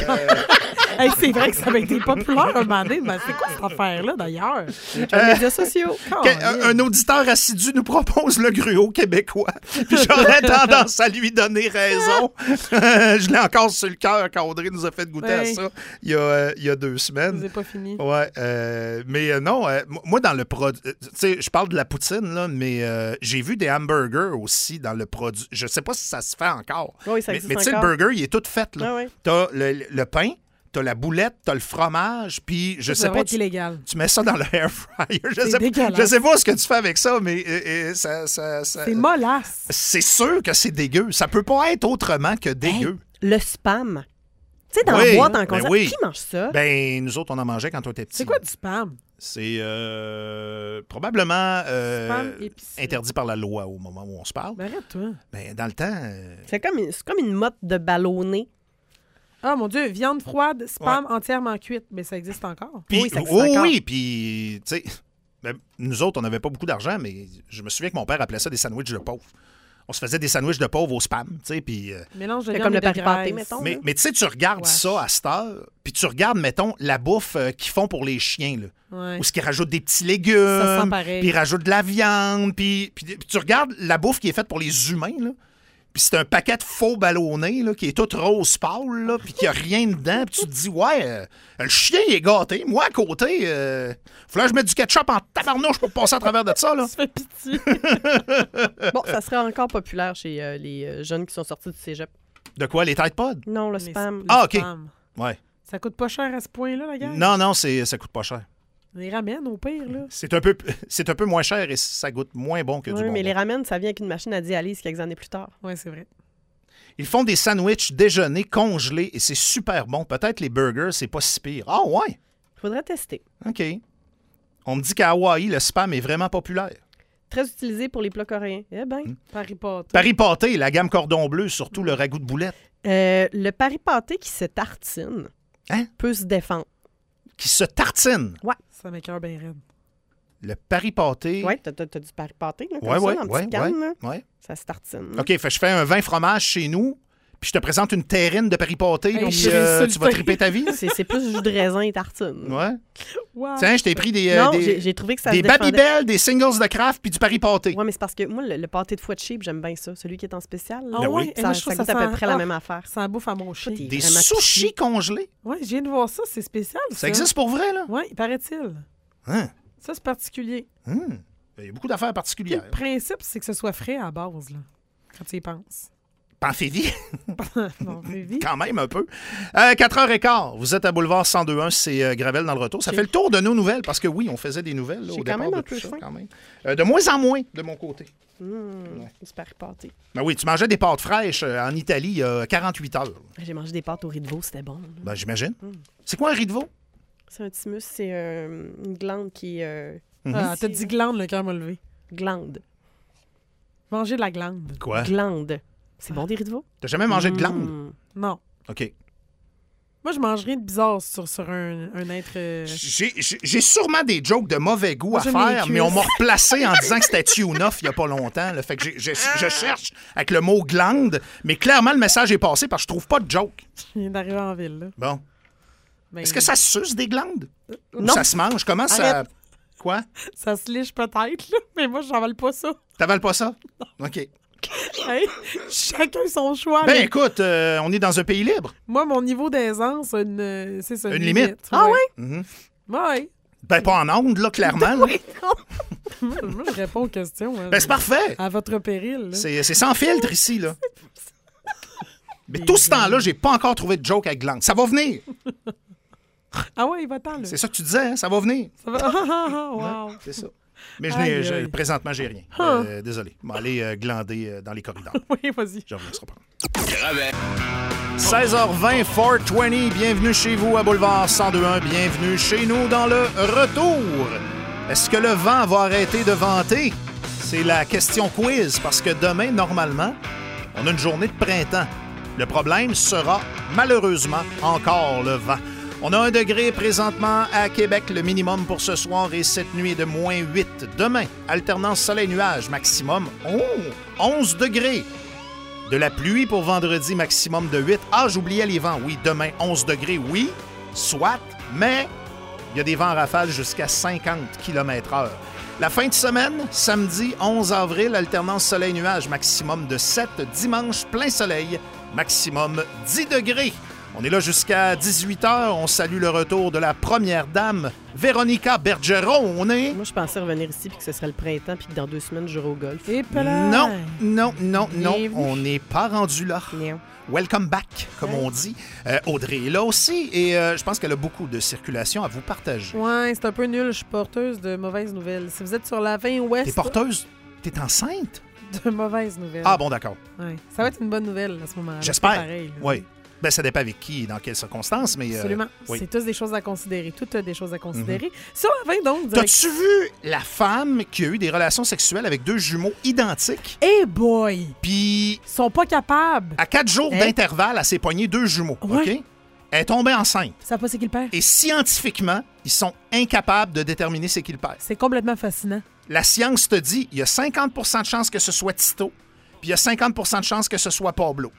[SPEAKER 3] Hey, c'est vrai que ça avait été populaire un moment donné. Mais c'est quoi cette affaire-là, d'ailleurs?
[SPEAKER 2] Sur les médias sociaux.
[SPEAKER 1] Que- un, un auditeur assidu nous propose le gruau québécois. Puis j'aurais tendance à lui donner raison. Je l'ai encore sur le cœur quand Audrey nous a fait goûter à
[SPEAKER 3] Ouais.
[SPEAKER 1] ça il y a, euh, il y a deux
[SPEAKER 3] Vous
[SPEAKER 1] semaines.
[SPEAKER 3] n'avez pas fini.
[SPEAKER 1] Ouais, euh, mais euh, non, euh, m- moi dans le produit, tu sais, je parle de la poutine là, mais euh, j'ai vu des hamburgers aussi dans le produit. Je sais pas si ça se fait encore.
[SPEAKER 2] Oui, ça
[SPEAKER 1] mais
[SPEAKER 2] existe
[SPEAKER 1] mais tu sais, le
[SPEAKER 2] encore.
[SPEAKER 1] burger, il est tout fait là.
[SPEAKER 2] Ah ouais.
[SPEAKER 1] T'as le, le pain, t'as la boulette, t'as le fromage, puis je
[SPEAKER 3] Ça
[SPEAKER 1] sais
[SPEAKER 3] devrait
[SPEAKER 1] pas.
[SPEAKER 3] être
[SPEAKER 1] Tu,
[SPEAKER 3] illégal.
[SPEAKER 1] tu mets ça dans le air fryer. Je
[SPEAKER 3] C'est
[SPEAKER 1] sais, pas,
[SPEAKER 3] dégueulasse.
[SPEAKER 1] je sais pas ce que tu fais avec ça, mais euh, euh, ça, ça, ça-
[SPEAKER 3] C'est mollasse.
[SPEAKER 1] c'est sûr que c'est dégueu. Ça peut pas être autrement que dégueu.
[SPEAKER 2] Le spam. Tu sais, dans
[SPEAKER 1] Oui,
[SPEAKER 2] la boîte en
[SPEAKER 1] ben
[SPEAKER 2] conserve,
[SPEAKER 1] oui.
[SPEAKER 2] qui mange ça?
[SPEAKER 1] Ben, nous autres, on en mangeait quand on était petits.
[SPEAKER 3] C'est quoi du spam?
[SPEAKER 1] C'est euh, probablement euh,
[SPEAKER 3] Spam épicé.
[SPEAKER 1] interdit par la loi au moment où on se parle.
[SPEAKER 3] Ben, arrête-toi.
[SPEAKER 1] Ben, dans le temps, euh,
[SPEAKER 2] C'est comme, une- c'est comme une motte de ballonné.
[SPEAKER 3] Ah, mon Dieu, viande froide, spam entièrement cuite. Mais ça existe encore.
[SPEAKER 1] puis-
[SPEAKER 2] Oui, ça existe
[SPEAKER 1] oui,
[SPEAKER 2] encore.
[SPEAKER 1] oui, puis, tu sais, ben, nous autres, on n'avait pas beaucoup d'argent, mais je me souviens que mon père appelait ça des sandwichs de pauvres. On se faisait des sandwichs de pauvres au spam, tu sais, puis... euh,
[SPEAKER 3] Mélange de
[SPEAKER 2] C'est
[SPEAKER 3] viande
[SPEAKER 2] comme
[SPEAKER 3] et
[SPEAKER 2] le
[SPEAKER 3] de
[SPEAKER 2] pari pâté,
[SPEAKER 3] graisse.
[SPEAKER 2] mettons.
[SPEAKER 1] mais, mais tu sais, tu regardes
[SPEAKER 3] Wesh.
[SPEAKER 1] ça à cette heure, puis tu regardes, mettons, la bouffe euh, qu'ils font pour les chiens, là.
[SPEAKER 3] Ouais.
[SPEAKER 1] Où ce qu'ils rajoutent des petits
[SPEAKER 3] Ça sent
[SPEAKER 1] légumes,
[SPEAKER 3] pareil.
[SPEAKER 1] puis ils rajoutent de la viande, puis, puis- puis tu regardes la bouffe qui est faite pour les humains, là, puis c'est un paquet de faux ballonnés, là, qui est tout rose pâle, là, puis qu'il n'y a rien dedans, puis tu te dis, ouais, euh, le chien, il est gâté. Moi, à côté, euh, faudrait que je mette du ketchup en tabarnouche pour passer à travers de ça, là.
[SPEAKER 3] Ça fait pitié.
[SPEAKER 2] Bon, ça serait encore populaire chez euh, les euh, jeunes qui sont sortis du cégep.
[SPEAKER 1] De quoi, les Tide Pods?
[SPEAKER 2] Non, le
[SPEAKER 3] Les-
[SPEAKER 2] spam.
[SPEAKER 3] le
[SPEAKER 1] Ah, OK.
[SPEAKER 3] spam.
[SPEAKER 1] Ouais.
[SPEAKER 3] Ça coûte pas cher à ce point-là, la gang?
[SPEAKER 1] Non, non, c'est, ça coûte pas cher.
[SPEAKER 3] On les ramène au pire, là.
[SPEAKER 1] C'est un peu, c'est un peu moins cher et ça goûte moins bon que
[SPEAKER 2] Oui,
[SPEAKER 1] du bonbon.
[SPEAKER 2] mais les ramen, ça vient avec une machine à dialyse quelques années plus tard.
[SPEAKER 3] Ouais, c'est vrai.
[SPEAKER 1] Ils font des sandwichs déjeuner congelés et c'est super bon. Peut-être les burgers, c'est pas si pire. Ah ouais?
[SPEAKER 2] Faudrait tester.
[SPEAKER 1] OK. On me dit qu'à Hawaï, le spam est vraiment populaire.
[SPEAKER 2] Très utilisé pour les plats coréens. Eh bien.
[SPEAKER 1] Mm.
[SPEAKER 3] Paris pâté.
[SPEAKER 1] Paris pâté, la gamme cordon bleu, surtout le ragoût de boulette.
[SPEAKER 2] Euh, le Paris pâté qui se tartine
[SPEAKER 1] Hein?
[SPEAKER 2] peut se défendre.
[SPEAKER 1] Qui se tartine.
[SPEAKER 3] Ça m'écoeure bien raide.
[SPEAKER 1] Le Paris pâté.
[SPEAKER 2] Oui, t'as, t'as, t'as du Paris pâté, là, comme
[SPEAKER 1] Ouais,
[SPEAKER 2] ça,
[SPEAKER 1] ouais,
[SPEAKER 2] dans
[SPEAKER 1] ouais,
[SPEAKER 2] petite canne, là.
[SPEAKER 1] ouais.
[SPEAKER 2] Ça se tartine.
[SPEAKER 1] OK, fait que je fais un vin fromage chez nous, puis je te présente une terrine de Paris pâté,
[SPEAKER 3] Hey,
[SPEAKER 1] puis
[SPEAKER 3] je suis
[SPEAKER 1] euh, tu vas
[SPEAKER 3] insultée.
[SPEAKER 1] triper ta vie.
[SPEAKER 2] C'est, c'est plus jus de raisin et tartine.
[SPEAKER 1] Ouais.
[SPEAKER 3] Wow.
[SPEAKER 1] Tiens, je t'ai pris des, euh,
[SPEAKER 2] Non,
[SPEAKER 1] des,
[SPEAKER 2] j'ai, j'ai trouvé que ça
[SPEAKER 1] des
[SPEAKER 2] se défendait.
[SPEAKER 1] Babybel, des Singles de Kraft, puis du Paris pâté.
[SPEAKER 2] Oui, mais c'est parce que moi, le, le pâté de foie de sheep, j'aime bien ça. Celui qui est en spécial. là.
[SPEAKER 3] Ah
[SPEAKER 1] Ben
[SPEAKER 3] ouais?
[SPEAKER 1] oui.
[SPEAKER 3] Et
[SPEAKER 2] Ça,
[SPEAKER 3] moi, je trouve
[SPEAKER 2] ça
[SPEAKER 3] ça
[SPEAKER 2] goûte à peu
[SPEAKER 3] sent-
[SPEAKER 2] près la
[SPEAKER 3] ah,
[SPEAKER 2] même affaire.
[SPEAKER 3] Ça bouffe à mon chien.
[SPEAKER 2] Toi, t'es
[SPEAKER 1] Des
[SPEAKER 2] vraiment
[SPEAKER 1] sushis
[SPEAKER 2] piqué.
[SPEAKER 1] congelés.
[SPEAKER 3] Oui, je viens de voir ça. C'est spécial, ça.
[SPEAKER 1] Ça existe pour vrai, là?
[SPEAKER 3] Oui, paraît-il.
[SPEAKER 1] Hein?
[SPEAKER 3] Ça, c'est particulier.
[SPEAKER 1] Hum. Il y a beaucoup d'affaires
[SPEAKER 3] Puis
[SPEAKER 1] particulières.
[SPEAKER 3] le principe, c'est que ce soit frais à la base, là, quand tu y penses.
[SPEAKER 1] Pamphévie,
[SPEAKER 3] Bon, Vivi.
[SPEAKER 1] quand même un peu. Euh, quatre heures quinze, vous êtes à Boulevard cent deux un, c'est euh, Gravel dans le retour. Ça
[SPEAKER 2] Ok.
[SPEAKER 1] fait le tour de nos nouvelles, parce que oui, on faisait des nouvelles là,
[SPEAKER 2] J'ai
[SPEAKER 1] au
[SPEAKER 2] quand
[SPEAKER 1] départ
[SPEAKER 2] même
[SPEAKER 1] de
[SPEAKER 2] un
[SPEAKER 1] tout
[SPEAKER 2] peu
[SPEAKER 1] ça,
[SPEAKER 2] faim.
[SPEAKER 1] quand même. Euh, de moins en moins de mon côté.
[SPEAKER 2] Mmh,
[SPEAKER 1] Ouais.
[SPEAKER 2] du Paris pâté.
[SPEAKER 1] Ben oui, tu mangeais des pâtes fraîches euh, en Italie il y a quarante-huit heures.
[SPEAKER 2] J'ai mangé des pâtes au riz de veau, c'était bon. là.
[SPEAKER 1] Ben j'imagine.
[SPEAKER 2] Mm.
[SPEAKER 1] C'est quoi un riz de veau?
[SPEAKER 2] C'est un thymus, c'est euh, une glande qui est... euh,
[SPEAKER 1] Mhm.
[SPEAKER 3] Ah, t'as dit glande, le cœur m'a levé.
[SPEAKER 2] glande.
[SPEAKER 3] Manger de la glande.
[SPEAKER 1] Quoi?
[SPEAKER 2] Glande. C'est bon des riz de veau?
[SPEAKER 1] T'as jamais mangé de glande?
[SPEAKER 2] Mmh.
[SPEAKER 3] Non.
[SPEAKER 1] OK.
[SPEAKER 3] Moi, je mange rien de bizarre sur, sur un, un être... euh,
[SPEAKER 1] J'ai j'ai- j'ai sûrement des jokes de mauvais goût
[SPEAKER 3] Moi,
[SPEAKER 1] à
[SPEAKER 3] j'aime les
[SPEAKER 1] faire, mais on m'a
[SPEAKER 3] cuisses.
[SPEAKER 1] replacé en disant que c'était tune-off il n'y a pas longtemps. Là. Fait que j'ai- je, je cherche avec le mot glande, mais clairement, le message est passé parce que je trouve pas de joke.
[SPEAKER 3] Je viens d'arriver en ville, là.
[SPEAKER 1] Bon.
[SPEAKER 3] Ben,
[SPEAKER 1] Est-ce que ça se suce des glandes? Ou
[SPEAKER 2] Non.
[SPEAKER 1] ça se mange? Comment ça...
[SPEAKER 2] Arrête.
[SPEAKER 1] Quoi?
[SPEAKER 3] Ça se liche peut-être, là, mais moi, j'avale pas ça.
[SPEAKER 1] T'avales pas ça? OK.
[SPEAKER 3] Hey, chacun son choix.
[SPEAKER 1] Ben
[SPEAKER 3] là.
[SPEAKER 1] écoute, euh, on est dans un pays libre.
[SPEAKER 3] Moi, mon niveau d'aisance a une, euh, c'est ça,
[SPEAKER 1] Une limite.
[SPEAKER 2] Ah ouais?
[SPEAKER 1] Mhm.
[SPEAKER 3] Ouais.
[SPEAKER 1] Ben pas en onde, là, clairement. là.
[SPEAKER 3] moi, moi, je réponds aux questions. hein,
[SPEAKER 1] Ben c'est parfait.
[SPEAKER 3] À votre péril. là.
[SPEAKER 1] C'est c'est sans filtre ici, là. Mais tout ce temps-là, j'ai pas encore trouvé de joke avec glande. Ça va venir.
[SPEAKER 3] Ah ouais, il va tant, là.
[SPEAKER 1] C'est ça que tu disais, hein? Ça va venir.
[SPEAKER 3] Ça va... Ah, ah, ah, wow.
[SPEAKER 1] Ouais, c'est ça. Mais je n'ai,
[SPEAKER 3] Aïe,
[SPEAKER 1] je-
[SPEAKER 3] aïe.
[SPEAKER 1] présentement, j'ai rien.
[SPEAKER 3] Huh.
[SPEAKER 1] Euh, désolé. Je vais aller euh, glander euh, dans les corridors.
[SPEAKER 3] Oui, vas-y.
[SPEAKER 1] Je reviens, ce sera pas. seize heures vingt, quatre vingt, bienvenue chez vous à Boulevard cent deux un, bienvenue chez nous dans le retour. Est-ce que le vent va arrêter de vanter? C'est la question quiz, parce que demain, normalement, on a une journée de printemps. Le problème sera, malheureusement, encore le vent. On a un degré présentement à Québec, le minimum pour ce soir, et cette nuit est de moins huit. Demain, alternance soleil-nuage, maximum oh, onze degrés. De la pluie pour vendredi, maximum de huit. Ah, j'oubliais les vents. Oui, demain, onze degrés, oui, soit, mais il y a des vents en rafale jusqu'à cinquante kilomètres heure. La fin de semaine, samedi onze avril, alternance soleil-nuage, maximum de sept. Dimanche, plein soleil, maximum dix degrés. On est là jusqu'à dix-huit heures. On salue le retour de la première dame, Véronica Bergeron. On est...
[SPEAKER 2] Moi, je pensais revenir ici puis que ce serait le printemps puis que dans deux semaines, je jouerai au golf.
[SPEAKER 3] Et
[SPEAKER 1] Non, non, non, non,
[SPEAKER 3] Bienvenue.
[SPEAKER 1] on n'est pas rendu là.
[SPEAKER 2] Non.
[SPEAKER 1] Welcome back, comme on dit. Euh, Audrey est là aussi et euh, je pense qu'elle a beaucoup de circulation à vous partager.
[SPEAKER 3] Ouais, c'est un peu nul. Je suis porteuse de mauvaises nouvelles. Si vous êtes sur la vingt ouest...
[SPEAKER 1] T'es porteuse? T'es enceinte?
[SPEAKER 3] De mauvaises nouvelles.
[SPEAKER 1] Ah bon, d'accord.
[SPEAKER 3] Ouais. Ça va être une bonne nouvelle à ce moment-là.
[SPEAKER 1] J'espère.
[SPEAKER 3] C'est pareil, là.
[SPEAKER 1] Oui. Ben, ça dépend avec qui et dans quelles circonstances, mais... euh,
[SPEAKER 3] Absolument.
[SPEAKER 1] oui.
[SPEAKER 3] C'est tous des choses à considérer. Toutes des choses à considérer. Sur la vingt, donc, direct...
[SPEAKER 1] T'as-tu vu la femme qui a eu des relations sexuelles avec deux jumeaux identiques?
[SPEAKER 3] Hey boy!
[SPEAKER 1] Puis,
[SPEAKER 3] Ils sont pas capables.
[SPEAKER 1] à quatre jours
[SPEAKER 3] Hein?
[SPEAKER 1] d'intervalle, elle s'est poignée deux jumeaux,
[SPEAKER 3] Ouais.
[SPEAKER 1] OK? Elle est tombée enceinte.
[SPEAKER 3] Ça pas c'est qu'il perd.
[SPEAKER 1] Et scientifiquement, ils sont incapables de déterminer c'est qui le père.
[SPEAKER 3] C'est complètement fascinant.
[SPEAKER 1] La science te dit il y a cinquante pour cent de chances que ce soit Tito, puis il y a cinquante pour cent de chances que ce soit Pablo.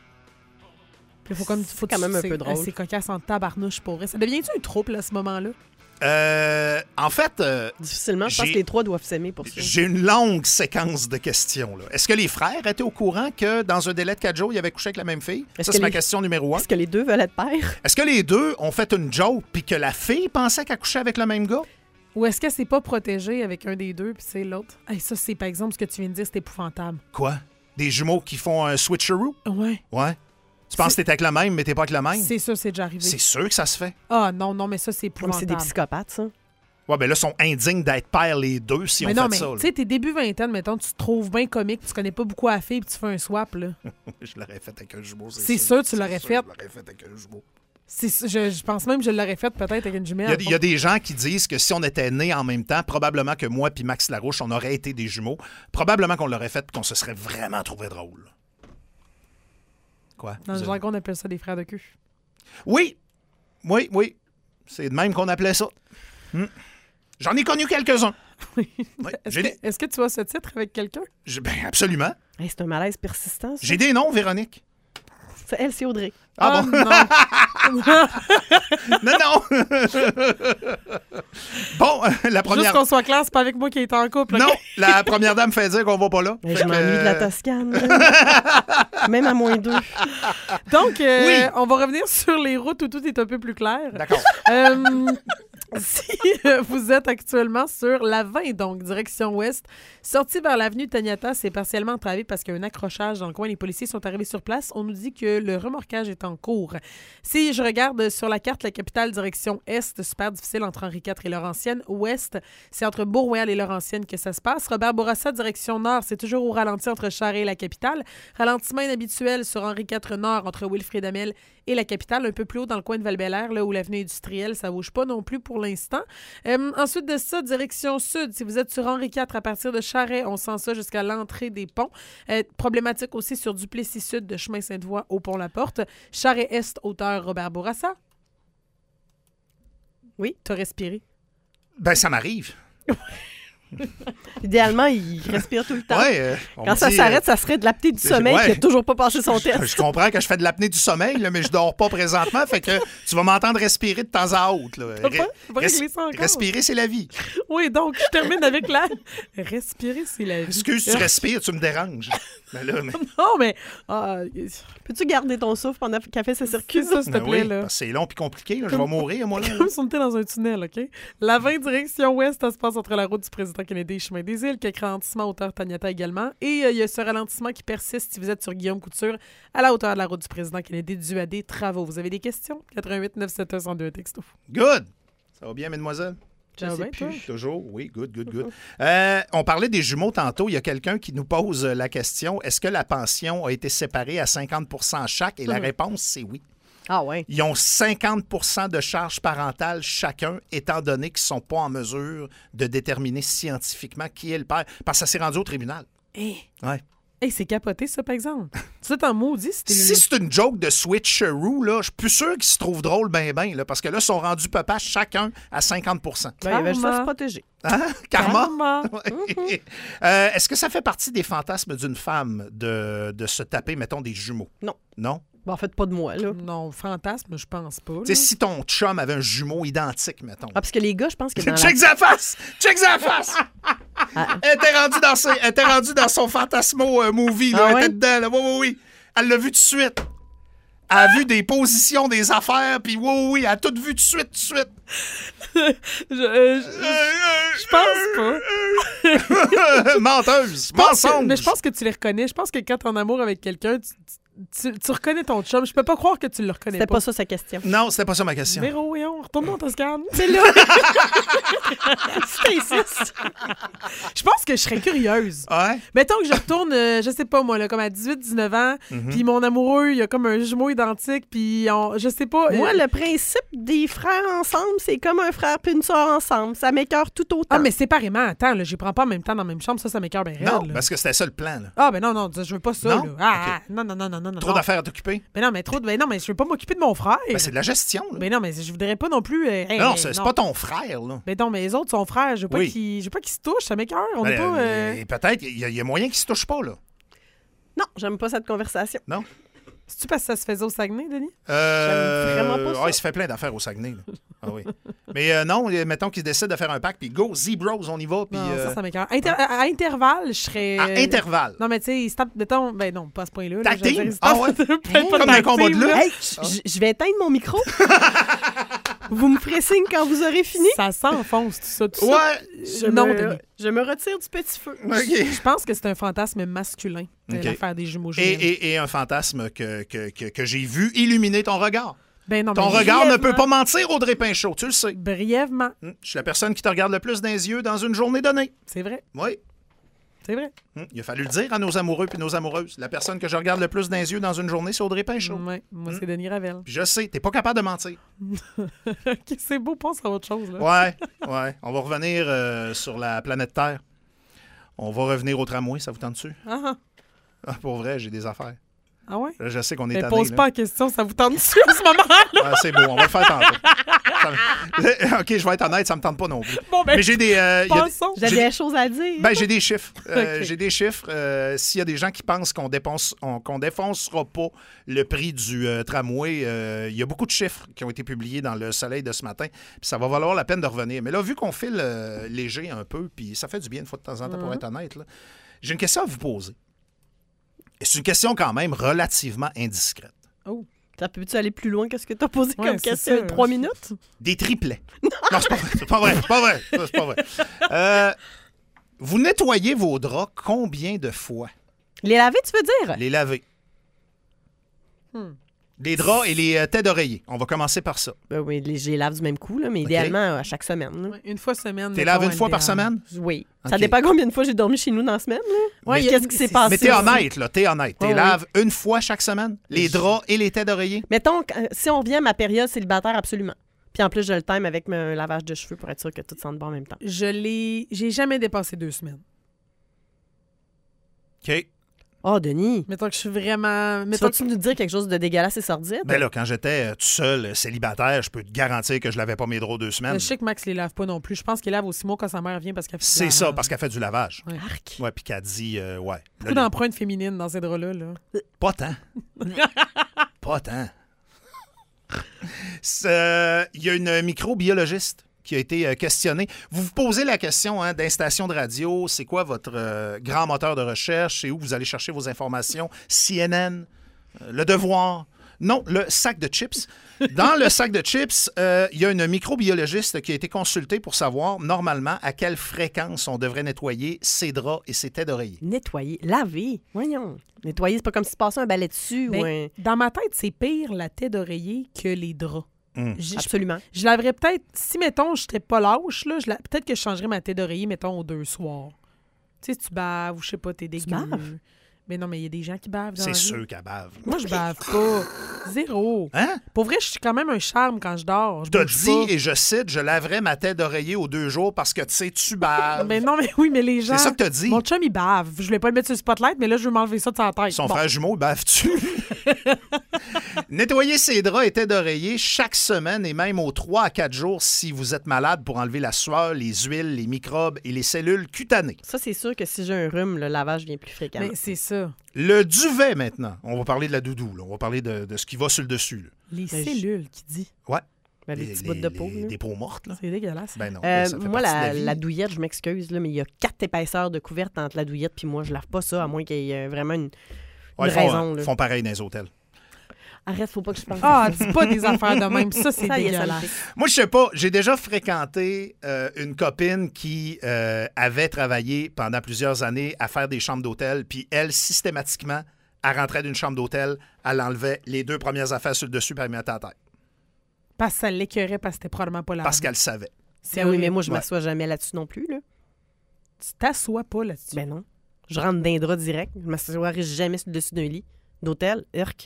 [SPEAKER 3] Il faut comme faut
[SPEAKER 2] quand même un
[SPEAKER 3] c'est-
[SPEAKER 2] peu drôle.
[SPEAKER 3] C'est cocasse en tabarnouche pour vrai. Ça devient-tu un trouble à ce moment-là?
[SPEAKER 1] Euh, en fait, euh,
[SPEAKER 2] Difficilement, je pense
[SPEAKER 1] J'ai-
[SPEAKER 2] que les trois doivent s'aimer pour ça.
[SPEAKER 1] j'ai une longue séquence de questions. Là. Est-ce que les frères étaient au courant que dans un délai de quatre jours, ils avaient couché avec la même fille?
[SPEAKER 2] Est-ce
[SPEAKER 1] Ça,
[SPEAKER 2] que
[SPEAKER 1] c'est ma
[SPEAKER 2] les-
[SPEAKER 1] question numéro un.
[SPEAKER 2] Est-ce que les deux veulent être pères?
[SPEAKER 1] Est-ce que les deux ont fait une joke puis que la fille pensait qu'elle couchait avec le même gars?
[SPEAKER 3] Ou est-ce que c'est pas protégé avec un des deux puis c'est l'autre? Hey, ça, c'est par exemple ce que tu viens de dire, c'est épouvantable.
[SPEAKER 1] Quoi? Des jumeaux qui font un switcheroo?
[SPEAKER 3] Ouais.
[SPEAKER 1] Ouais. Tu penses que t'es avec le même, mais t'es pas avec le même?
[SPEAKER 3] C'est ça, c'est déjà arrivé.
[SPEAKER 1] C'est sûr que ça se fait.
[SPEAKER 3] Ah non, non, mais ça, c'est
[SPEAKER 2] Comme c'est des
[SPEAKER 3] épouvantable.
[SPEAKER 2] psychopathes, ça.
[SPEAKER 1] Ouais, ben là, ils sont indignes d'être pères les deux si
[SPEAKER 3] Mais
[SPEAKER 1] on
[SPEAKER 3] non,
[SPEAKER 1] fait
[SPEAKER 3] mais
[SPEAKER 1] ça.
[SPEAKER 3] tu
[SPEAKER 1] là.
[SPEAKER 3] sais, t'es début vingtaine, mettons, tu te trouves bien comique, tu connais pas beaucoup à la fille puis tu fais un swap, là.
[SPEAKER 1] Je l'aurais fait avec un jumeau, c'est
[SPEAKER 3] C'est sûr, tu l'aurais
[SPEAKER 1] C'est
[SPEAKER 3] fait.
[SPEAKER 1] sûr, Je l'aurais fait avec un jumeau.
[SPEAKER 3] C'est, je, je pense même que je l'aurais fait peut-être avec une jumelle.
[SPEAKER 1] Il y, a, il y a des gens qui disent que si on était nés en même temps, probablement que moi puis Max Larouche, on aurait été des jumeaux. Probablement qu'on l'aurait fait et qu'on se serait vraiment trouvé drôle. Quoi?
[SPEAKER 3] Dans le jargon, on appelle ça des frères de queue.
[SPEAKER 1] Oui! Oui, oui. C'est de même qu'on appelait ça. Hmm. J'en ai connu quelques-uns.
[SPEAKER 3] Oui.
[SPEAKER 1] Oui.
[SPEAKER 3] Est-ce,
[SPEAKER 1] J'ai
[SPEAKER 3] que,
[SPEAKER 1] des...
[SPEAKER 3] est-ce que tu as ce titre avec quelqu'un?
[SPEAKER 1] Je- Ben, absolument.
[SPEAKER 2] Hey, c'est un malaise persistant, ça.
[SPEAKER 1] J'ai des noms, Véronique.
[SPEAKER 2] Ça, elle, c'est Audrey.
[SPEAKER 1] Ah, bon?
[SPEAKER 3] Non.
[SPEAKER 1] Non, non. Bon, euh, la première...
[SPEAKER 3] Juste qu'on soit clair, c'est pas avec moi qui est en couple.
[SPEAKER 1] Non,
[SPEAKER 3] OK?
[SPEAKER 1] la première dame fait dire qu'on va pas là.
[SPEAKER 2] Hey,
[SPEAKER 1] Fait
[SPEAKER 2] je
[SPEAKER 1] que,
[SPEAKER 2] m'ennuie de la
[SPEAKER 1] euh,
[SPEAKER 2] Toscane. là. Même à moins deux.
[SPEAKER 3] Donc, euh,
[SPEAKER 1] Oui.
[SPEAKER 3] on va revenir sur les routes où tout est un peu plus clair.
[SPEAKER 1] D'accord.
[SPEAKER 3] Euh, si euh, vous êtes actuellement sur la vingt, donc direction ouest, sortie vers l'avenue Taniata, c'est partiellement entravé parce qu'il y a un accrochage dans le coin. Les policiers sont arrivés sur place. On nous dit que le remorquage est en cours. Si je regarde sur la carte, la capitale direction est, super difficile entre Henri quatre et Laurentienne. Ouest, c'est entre Bourg-Royal et Laurentienne que ça se passe. Robert Bourassa, direction nord, c'est toujours au ralenti entre Charest et la capitale. Ralentissement inhabituel sur Henri quatre nord entre Wilfrid Hamel et la capitale, un peu plus haut dans le coin de Val-Bélair, là où l'avenue industrielle, ça bouge pas non plus pour l'instant. Euh, ensuite de ça, direction sud, si vous êtes sur Henri quatre à partir de Charest, on sent ça jusqu'à l'entrée des ponts. Euh, problématique aussi sur Duplessis Sud de chemin Sainte-Voie au Pont-la-Porte. Charest-Est, hauteur Robert Bourassa.
[SPEAKER 2] Oui.
[SPEAKER 3] T'as respiré.
[SPEAKER 1] Ben, ça m'arrive.
[SPEAKER 2] Idéalement, il respire tout le temps.
[SPEAKER 1] Ouais, euh, on
[SPEAKER 2] Quand
[SPEAKER 1] me
[SPEAKER 2] ça
[SPEAKER 1] dit,
[SPEAKER 2] s'arrête,
[SPEAKER 1] euh,
[SPEAKER 2] ça serait de l'apnée du
[SPEAKER 1] c'est-
[SPEAKER 2] sommeil
[SPEAKER 1] ouais.
[SPEAKER 2] qui n'a toujours pas passé son
[SPEAKER 1] je,
[SPEAKER 2] test.
[SPEAKER 1] je comprends que je fais de l'apnée du sommeil, là, mais je dors pas présentement, fait que tu vas m'entendre respirer de temps à autre. Là.
[SPEAKER 3] T'as pas- t'as pas
[SPEAKER 1] Res-
[SPEAKER 3] réglé ça encore?
[SPEAKER 1] respirer, c'est la vie.
[SPEAKER 3] Oui, donc je termine avec la... Respirer, c'est la vie.
[SPEAKER 1] Excuse, tu respires, tu me déranges. Ben là, mais...
[SPEAKER 3] Non, mais... Ah,
[SPEAKER 2] Peux-tu garder ton souffle pendant qu'elle fait ses
[SPEAKER 3] c'est
[SPEAKER 2] circuits?
[SPEAKER 3] ça, s'il te
[SPEAKER 1] Ben
[SPEAKER 3] plaît,
[SPEAKER 1] oui,
[SPEAKER 3] là.
[SPEAKER 1] parce que c'est long puis compliqué. Là, je vais mourir, moi. Là.
[SPEAKER 3] Comme si on était dans un tunnel, OK? La vingt direction ouest, ça se passe entre la route du président Kennedy et chemin des Îles, quelques ralentissements à hauteur Taniata également. Et euh, il y a ce ralentissement qui persiste si vous êtes sur Guillaume Couture, à la hauteur de la route du président Kennedy, dû à des travaux. Vous avez des questions? quatre-vingt-huit neuf sept un cent deux texto.
[SPEAKER 1] Good. Ça va bien, mademoiselle?
[SPEAKER 3] Ça va bien, toi?
[SPEAKER 1] Toujours, oui, good, good, good. Euh, on parlait des jumeaux tantôt. Il y a quelqu'un qui nous pose la question, est-ce que la pension a été séparée à cinquante pour cent chaque? Et la
[SPEAKER 3] Mhm.
[SPEAKER 1] réponse, c'est oui.
[SPEAKER 2] Ah ouais.
[SPEAKER 1] Ils ont cinquante pour cent de charges parentales chacun, étant donné qu'ils ne sont pas en mesure de déterminer scientifiquement qui est le père. Parce que ça s'est rendu au tribunal.
[SPEAKER 3] Hé,
[SPEAKER 1] Ouais.
[SPEAKER 3] hey, c'est capoté, ça, par exemple. Tu sais, en maudit, c'était...
[SPEAKER 1] Si c'est une joke de switcheroo, là, je suis plus sûr qu'ils se trouvent drôles ben ben, là, parce que là, ils sont rendus papa chacun à cinquante pour cent.
[SPEAKER 2] Ben, il avait juste à
[SPEAKER 3] Karma.
[SPEAKER 2] se protéger.
[SPEAKER 1] Hein? Karma?
[SPEAKER 3] Karma.
[SPEAKER 1] Ouais. Euh, est-ce que ça fait partie des fantasmes d'une femme de, de se taper, mettons, des jumeaux?
[SPEAKER 2] Non.
[SPEAKER 1] Non?
[SPEAKER 2] Bon, en fait, pas de moi, là.
[SPEAKER 3] Non, fantasme, je pense pas. là.
[SPEAKER 1] Tu sais, si ton chum avait un jumeau identique, mettons.
[SPEAKER 2] Ah, parce que les gars, je pense que dans la...
[SPEAKER 1] Check sa face! Check sa face!
[SPEAKER 2] Ah.
[SPEAKER 1] Elle était rendue dans, ses- elle était rendue dans son fantasmo euh, movie. Là.
[SPEAKER 2] Ah
[SPEAKER 1] Elle
[SPEAKER 2] ouais?
[SPEAKER 1] était dedans. Là. Oui, oui, oui. Elle l'a vu tout de suite. Elle a vu des positions, des affaires, puis oui, oui, oui, elle a tout vu tout de suite, tout de suite.
[SPEAKER 3] Je, euh, je- je pense pas.
[SPEAKER 1] Menteuse,
[SPEAKER 3] Je pense que-
[SPEAKER 1] mensonge.
[SPEAKER 3] mais je pense que tu les reconnais. Je pense que quand t'es en amour avec quelqu'un, tu, tu, tu reconnais ton chum. Je peux pas croire que tu le reconnais
[SPEAKER 2] C'était
[SPEAKER 3] pas.
[SPEAKER 2] pas ça sa question.
[SPEAKER 1] Non, c'était pas ça ma question.
[SPEAKER 3] Véro, et on retourne dans Toscane.
[SPEAKER 2] C'est là. C'est insiste.
[SPEAKER 3] Je pense que je serais curieuse.
[SPEAKER 1] Ouais?
[SPEAKER 3] Mettons que je retourne, euh, je sais pas moi, là, comme à dix-huit dix-neuf ans,
[SPEAKER 1] Mhm.
[SPEAKER 3] puis mon amoureux, il a comme un jumeau identique, puis on- je sais pas.
[SPEAKER 2] Moi,
[SPEAKER 3] euh,
[SPEAKER 2] le principe des frères ensemble, c'est comme un frère puis une soeur ensemble. Ça m'écœure tout autant.
[SPEAKER 3] Ah, mais séparément, attends, là, je les prends pas en même temps dans la même chambre, ça, ça m'écoeure bien
[SPEAKER 1] Non,
[SPEAKER 3] raide, là.
[SPEAKER 1] parce que c'était ça le plan. Là.
[SPEAKER 3] Ah, ben non, non, je veux pas ça,
[SPEAKER 1] Non?
[SPEAKER 3] là. Ah,
[SPEAKER 1] Ok.
[SPEAKER 3] ah, non, non, non, non, non, non.
[SPEAKER 1] Trop d'affaires à t'occuper.
[SPEAKER 3] Ben non, mais trop de... Ben non, mais je veux pas m'occuper de mon frère.
[SPEAKER 1] Ben, c'est de la gestion. Là.
[SPEAKER 3] Ben non, mais je voudrais pas non plus... euh, hey,
[SPEAKER 1] non,
[SPEAKER 3] hey,
[SPEAKER 1] c'est c'est
[SPEAKER 3] non.
[SPEAKER 1] pas ton frère. Là.
[SPEAKER 3] Ben non, mais les autres sont frères. Je veux pas
[SPEAKER 1] Oui.
[SPEAKER 3] qu'ils je veux pas qu'ils se touchent, ça m'écoeure. On
[SPEAKER 1] Ben,
[SPEAKER 3] est pas... euh,
[SPEAKER 1] euh, Peut-être, il y, a- il y a moyen qu'ils se touchent pas. Là.
[SPEAKER 2] Non, j'aime pas cette conversation.
[SPEAKER 1] Non?
[SPEAKER 3] C'est-tu parce que ça se faisait au Saguenay, Denis?
[SPEAKER 1] Euh,
[SPEAKER 2] J'aime vraiment pas ça.
[SPEAKER 1] ah, il se fait plein d'affaires au Saguenay. Là. Ah oui. Mais euh, non, euh, mettons qu'ils décident de faire un pack, puis go, Zebros, on y va. Puis,
[SPEAKER 3] Non,
[SPEAKER 1] euh,
[SPEAKER 3] ça, ça m'écoeure. Inter- à, à intervalle, je serais...
[SPEAKER 1] à intervalle.
[SPEAKER 3] Non, mais tu sais, ils se tapent... Mettons... Ben non, pas à ce point-là. là,
[SPEAKER 1] Tag
[SPEAKER 3] je veux
[SPEAKER 1] team?
[SPEAKER 3] dire, ils se
[SPEAKER 1] Ah
[SPEAKER 3] tapent-
[SPEAKER 1] ouais?
[SPEAKER 3] peut-être pas
[SPEAKER 1] Comme un
[SPEAKER 3] tag
[SPEAKER 1] combat de
[SPEAKER 3] team,
[SPEAKER 1] lutte?
[SPEAKER 3] là.
[SPEAKER 2] Hey, j- je vais éteindre mon micro. Vous me ferez signe quand vous aurez fini.
[SPEAKER 3] Ça s'enfonce, tout ça, tout ça.
[SPEAKER 1] Ouais.
[SPEAKER 2] Je
[SPEAKER 3] non,
[SPEAKER 2] me,
[SPEAKER 3] Denis.
[SPEAKER 2] je me retire du petit feu.
[SPEAKER 1] OK.
[SPEAKER 3] Je pense que c'est un fantasme masculin, euh,
[SPEAKER 1] Ok.
[SPEAKER 3] l'affaire des jumeaux
[SPEAKER 1] Et,
[SPEAKER 3] jumelles.
[SPEAKER 1] et- et un fantasme que, que, que, que j'ai vu illuminer ton regard.
[SPEAKER 3] Ben non,
[SPEAKER 1] Ton
[SPEAKER 3] mais
[SPEAKER 1] regard ne
[SPEAKER 3] brièvement-
[SPEAKER 1] peut pas mentir, Audrey Pinchot, tu le sais.
[SPEAKER 3] Brièvement,
[SPEAKER 1] Hum, Je suis la personne qui te regarde le plus dans les yeux dans une journée donnée.
[SPEAKER 3] c'est vrai.
[SPEAKER 1] Oui.
[SPEAKER 3] C'est vrai.
[SPEAKER 1] Hum, Il a fallu le dire à nos amoureux puis nos amoureuses. La personne que je regarde le plus dans les yeux dans une journée, c'est Audrey Pinchot.
[SPEAKER 3] Ouais, moi,
[SPEAKER 1] Mm.
[SPEAKER 3] c'est Denis Ravel.
[SPEAKER 1] Puis je sais, t'es pas capable de mentir.
[SPEAKER 3] OK, c'est beau, pense à autre chose. Là.
[SPEAKER 1] Ouais, ouais. On va revenir euh, sur la planète Terre. On va revenir au tramway, ça vous tente dessus?
[SPEAKER 3] Ah,
[SPEAKER 1] Ah, pour vrai, j'ai des affaires.
[SPEAKER 3] ah ouais?
[SPEAKER 1] Là, je sais qu'on est
[SPEAKER 3] Mais
[SPEAKER 1] tanné.
[SPEAKER 3] pose
[SPEAKER 1] là.
[SPEAKER 3] pas en question, ça vous tente dessus en ce moment-là.
[SPEAKER 1] Ah, c'est beau, on va le faire tantôt. Ça- OK, je vais être honnête, ça me tente pas non plus.
[SPEAKER 3] Bon, ben,
[SPEAKER 1] Mais j'ai des... euh, y a des-
[SPEAKER 3] passons.
[SPEAKER 2] J'ai
[SPEAKER 1] J'ai-
[SPEAKER 2] des choses à dire.
[SPEAKER 1] Ben, j'ai des chiffres. Euh,
[SPEAKER 3] Ok.
[SPEAKER 1] J'ai des chiffres. Euh, S'il y a des gens qui pensent qu'on dépense, on- qu'on défoncera pas le prix du euh, tramway, euh, il y a beaucoup de chiffres qui ont été publiés dans le Soleil de ce matin. Puis ça va valoir la peine de revenir. Mais là, vu qu'on file euh, léger un peu, puis ça fait du bien une fois de temps en temps pour
[SPEAKER 3] Mhm.
[SPEAKER 1] être honnête, là, j'ai une question à vous poser. Et c'est une question quand même relativement indiscrète.
[SPEAKER 3] Oh.
[SPEAKER 2] Ça peut-tu aller plus loin que ce que tu as posé
[SPEAKER 3] Ouais,
[SPEAKER 2] comme
[SPEAKER 3] c'est
[SPEAKER 2] question?
[SPEAKER 3] ça.
[SPEAKER 2] Trois minutes?
[SPEAKER 1] Des triplets. Non, c'est pas vrai. C'est pas vrai. C'est pas vrai. Ça, C'est pas vrai. Euh, vous nettoyez vos draps combien de fois?
[SPEAKER 2] Les laver, tu veux dire?
[SPEAKER 1] Les laver.
[SPEAKER 3] Hmm.
[SPEAKER 1] Les draps et les euh, têtes d'oreiller. On va commencer par ça.
[SPEAKER 2] Ben oui, les, je les lave du même coup, là, mais
[SPEAKER 1] OK.
[SPEAKER 2] idéalement à chaque semaine. là.
[SPEAKER 3] Ouais, une fois semaine.
[SPEAKER 1] T'es
[SPEAKER 3] mettons,
[SPEAKER 1] lavé une fois par
[SPEAKER 3] idéal.
[SPEAKER 1] semaine?
[SPEAKER 2] Oui. Ça
[SPEAKER 1] OK.
[SPEAKER 2] dépend combien de fois j'ai dormi chez nous dans la semaine. Là.
[SPEAKER 3] Ouais,
[SPEAKER 2] Mais
[SPEAKER 3] y a-
[SPEAKER 2] qu'est-ce qui s'est
[SPEAKER 3] c'est-
[SPEAKER 2] passé?
[SPEAKER 1] Mais t'es
[SPEAKER 2] aussi?
[SPEAKER 1] honnête, là. T'es honnête. T'es
[SPEAKER 2] Ouais,
[SPEAKER 1] laves une fois chaque semaine? Les
[SPEAKER 3] Je-
[SPEAKER 1] draps et les têtes d'oreiller?
[SPEAKER 2] Mettons, que, euh, si on vient à ma période célibataire, absolument. Puis en plus, je le time avec un lavage de cheveux pour être sûr que tout sente bon en même temps.
[SPEAKER 3] Je l'ai. J'ai jamais dépassé deux semaines.
[SPEAKER 1] OK.
[SPEAKER 2] Oh, Denis,
[SPEAKER 3] Mettons que je suis vraiment.
[SPEAKER 2] tu
[SPEAKER 3] Mettons
[SPEAKER 2] vas-tu nous dire quelque chose de dégueulasse et sordide?
[SPEAKER 1] Ben là, quand j'étais euh, tout seul, euh, célibataire, je peux te garantir que je lavais pas mes draps deux
[SPEAKER 3] que...
[SPEAKER 1] semaines.
[SPEAKER 3] Je sais que Max les lave pas non plus. Je pense qu'il lave aussi mots quand sa mère vient parce qu'elle fait du
[SPEAKER 1] C'est ça,
[SPEAKER 3] lavage.
[SPEAKER 1] parce qu'elle fait du lavage.
[SPEAKER 3] Ouais.
[SPEAKER 2] Arc.
[SPEAKER 1] Ouais, puis qu'elle dit, euh, ouais.
[SPEAKER 3] Beaucoup
[SPEAKER 1] Là,
[SPEAKER 3] d'empreintes féminines dans ces draps-là. Là.
[SPEAKER 1] Pas tant. Pas tant. C'est, euh, Il y a une microbiologiste qui a été euh, questionnée. Vous vous posez la question hein, d'une station de radio, c'est quoi votre euh, grand moteur de recherche? C'est où vous allez chercher vos informations? C N N? Euh, Le Devoir? Non, le sac de chips. Dans le sac de chips, euh, il y a une microbiologiste qui a été consultée pour savoir, normalement, à quelle fréquence on devrait nettoyer ses draps et ses têtes d'oreiller.
[SPEAKER 2] Nettoyer, laver. Voyons. Nettoyer, c'est pas comme si tu passais un balai dessus ou
[SPEAKER 3] Ben,
[SPEAKER 2] un...
[SPEAKER 3] Dans ma tête, c'est pire la tête d'oreiller que les draps.
[SPEAKER 1] Hum.
[SPEAKER 3] J- Je,
[SPEAKER 2] Absolument.
[SPEAKER 3] je laverais peut-être, si mettons, je n'étais pas lâche, là, je la- peut-être que je changerais ma tête d'oreiller, mettons, aux deux soirs. Tu sais, si tu baves ou je sais pas, t'es dégueu.
[SPEAKER 2] baves?
[SPEAKER 3] Mais non, mais il y a des gens qui bavent dans
[SPEAKER 1] C'est
[SPEAKER 3] la vie.
[SPEAKER 1] sûr qu'elle bave.
[SPEAKER 3] Moi, je bave pas. Zéro.
[SPEAKER 1] Hein?
[SPEAKER 3] Pour vrai, je suis quand même un charme quand je dors. Je
[SPEAKER 1] Je te
[SPEAKER 3] bouge
[SPEAKER 1] dis,
[SPEAKER 3] pas.
[SPEAKER 1] et je cite, je laverai ma tête d'oreiller aux deux jours parce que, tu sais, tu baves.
[SPEAKER 3] Mais non, mais oui, mais les gens...
[SPEAKER 1] C'est ça que t'as dit.
[SPEAKER 3] Mon chum, il bave. Je voulais pas le mettre sur le spotlight, mais là, je veux m'enlever ça de sa tête.
[SPEAKER 1] Son
[SPEAKER 3] Bon.
[SPEAKER 1] frère jumeau, il bave-tu? Nettoyer ses draps et têtes d'oreiller chaque semaine et même aux trois à quatre jours si vous êtes malade pour enlever la sueur, les huiles, les microbes et les cellules cutanées.
[SPEAKER 2] Ça, c'est sûr que si j'ai un rhume, le lavage vient plus fréquemment.
[SPEAKER 3] Mais c'est ça.
[SPEAKER 1] Le duvet, maintenant. On va parler de la doudou. là. On va parler de, de ce qui va sur le dessus. là.
[SPEAKER 3] Les
[SPEAKER 2] Mais je-
[SPEAKER 3] cellules, qui dit.
[SPEAKER 1] Ouais.
[SPEAKER 2] Ben, les, petits bouts de peau.
[SPEAKER 1] les-
[SPEAKER 2] là.
[SPEAKER 1] Des peaux mortes, là.
[SPEAKER 3] C'est dégueulasse.
[SPEAKER 1] Ben non.
[SPEAKER 2] Euh,
[SPEAKER 1] ça fait
[SPEAKER 2] moi,
[SPEAKER 1] partie de
[SPEAKER 2] la,
[SPEAKER 1] vie.
[SPEAKER 2] la douillette, je m'excuse, là, mais il y a quatre épaisseurs de couverte entre la douillette puis moi, je lave pas ça, à moins qu'il y ait vraiment une,
[SPEAKER 1] Ouais,
[SPEAKER 2] une
[SPEAKER 1] ils font,
[SPEAKER 2] raison.
[SPEAKER 1] euh,
[SPEAKER 2] là.
[SPEAKER 1] font pareil dans les hôtels.
[SPEAKER 2] Arrête, faut pas que je pense.
[SPEAKER 3] Ah, dis pas des affaires de même. Ça, c'est
[SPEAKER 2] Ça y est, ça le
[SPEAKER 3] dégueulasse.
[SPEAKER 2] fait.
[SPEAKER 1] Moi, je sais pas. J'ai déjà fréquenté euh, une copine qui euh, avait travaillé pendant plusieurs années à faire des chambres d'hôtel, puis elle, systématiquement, elle rentrait d'une chambre d'hôtel, elle enlevait les deux premières affaires sur le dessus, puis elle mettait à terre.
[SPEAKER 3] Parce que ça l'écœurait parce que c'était probablement pas là.
[SPEAKER 1] Parce qu'elle savait.
[SPEAKER 3] C'est
[SPEAKER 2] Ah oui,
[SPEAKER 3] horrible.
[SPEAKER 2] mais moi, je
[SPEAKER 1] Ouais.
[SPEAKER 2] m'assois jamais là-dessus non plus. Là.
[SPEAKER 3] Tu t'assois pas là-dessus.
[SPEAKER 2] Ben non. Je rentre d'un drap direct. Je m'assoirai jamais sur le dessus d'un lit d'hôtel. Urk.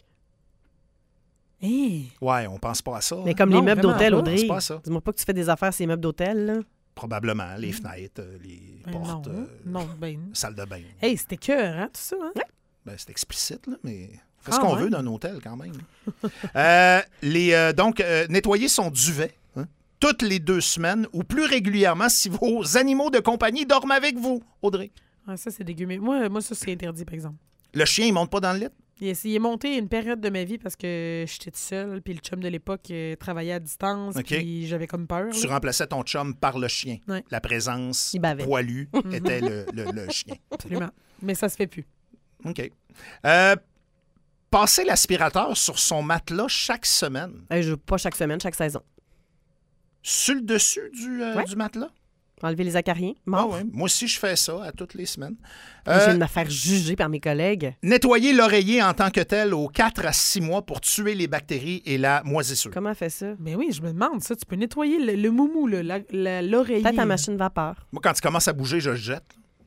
[SPEAKER 3] Hein?
[SPEAKER 1] Ouais, on pense pas à ça.
[SPEAKER 2] Mais
[SPEAKER 1] hein.
[SPEAKER 2] comme
[SPEAKER 3] Non,
[SPEAKER 2] les meubles
[SPEAKER 3] vraiment
[SPEAKER 2] d'hôtel,
[SPEAKER 3] pas.
[SPEAKER 2] Audrey.
[SPEAKER 1] C'est pas ça.
[SPEAKER 2] Dis-moi pas que tu fais des affaires sur les meubles d'hôtel. là.
[SPEAKER 1] Probablement. Les fenêtres, euh, les
[SPEAKER 3] Ben
[SPEAKER 1] portes,
[SPEAKER 3] non,
[SPEAKER 1] euh,
[SPEAKER 3] non, ben...
[SPEAKER 1] salle de bain.
[SPEAKER 3] Hey, c'était cœur, hein, tout ça, hein?
[SPEAKER 1] Ben, c'est explicite, là, mais fait
[SPEAKER 3] Ah,
[SPEAKER 1] ce qu'on
[SPEAKER 3] ouais.
[SPEAKER 1] veut d'un hôtel quand même. Euh, les, euh, donc, euh, nettoyer son duvet hein, toutes les deux semaines ou plus régulièrement si vos animaux de compagnie dorment avec vous, Audrey.
[SPEAKER 3] Ah, ça, c'est dégueu. Mais moi, moi, ça, c'est interdit, par exemple.
[SPEAKER 1] Le chien, il monte pas dans le lit?
[SPEAKER 3] Il, est- il est monté une période de ma vie parce que j'étais toute seule, puis le chum de l'époque euh, travaillait à distance,
[SPEAKER 1] OK.
[SPEAKER 3] puis j'avais comme peur.
[SPEAKER 1] Tu
[SPEAKER 3] là.
[SPEAKER 1] remplaçais ton chum par le chien.
[SPEAKER 3] Ouais.
[SPEAKER 1] La présence
[SPEAKER 2] Il bavait.
[SPEAKER 1] poilue était le, le- le chien.
[SPEAKER 3] Absolument. Mais ça se fait plus.
[SPEAKER 1] OK. Euh, passer l'aspirateur sur son matelas chaque semaine.
[SPEAKER 2] Euh, je pas chaque semaine, chaque saison.
[SPEAKER 1] Sur le dessus du, euh,
[SPEAKER 2] Ouais.
[SPEAKER 1] du matelas?
[SPEAKER 2] Enlever les acariens.
[SPEAKER 1] Ah
[SPEAKER 2] Mort.
[SPEAKER 1] ouais. Moi aussi, je fais ça à toutes les semaines.
[SPEAKER 2] Je
[SPEAKER 1] Euh,
[SPEAKER 2] viens de me faire juger par mes collègues.
[SPEAKER 1] nettoyer l'oreiller en tant que tel aux quatre à six mois pour tuer les bactéries et la moisissure.
[SPEAKER 2] Comment elle fait ça?
[SPEAKER 3] Mais oui, je me demande, ça, tu peux nettoyer le, le moumou, là, la- la- l'oreiller.
[SPEAKER 2] Peut-être à machine vapeur.
[SPEAKER 1] Moi, quand il commence à bouger, je le jette.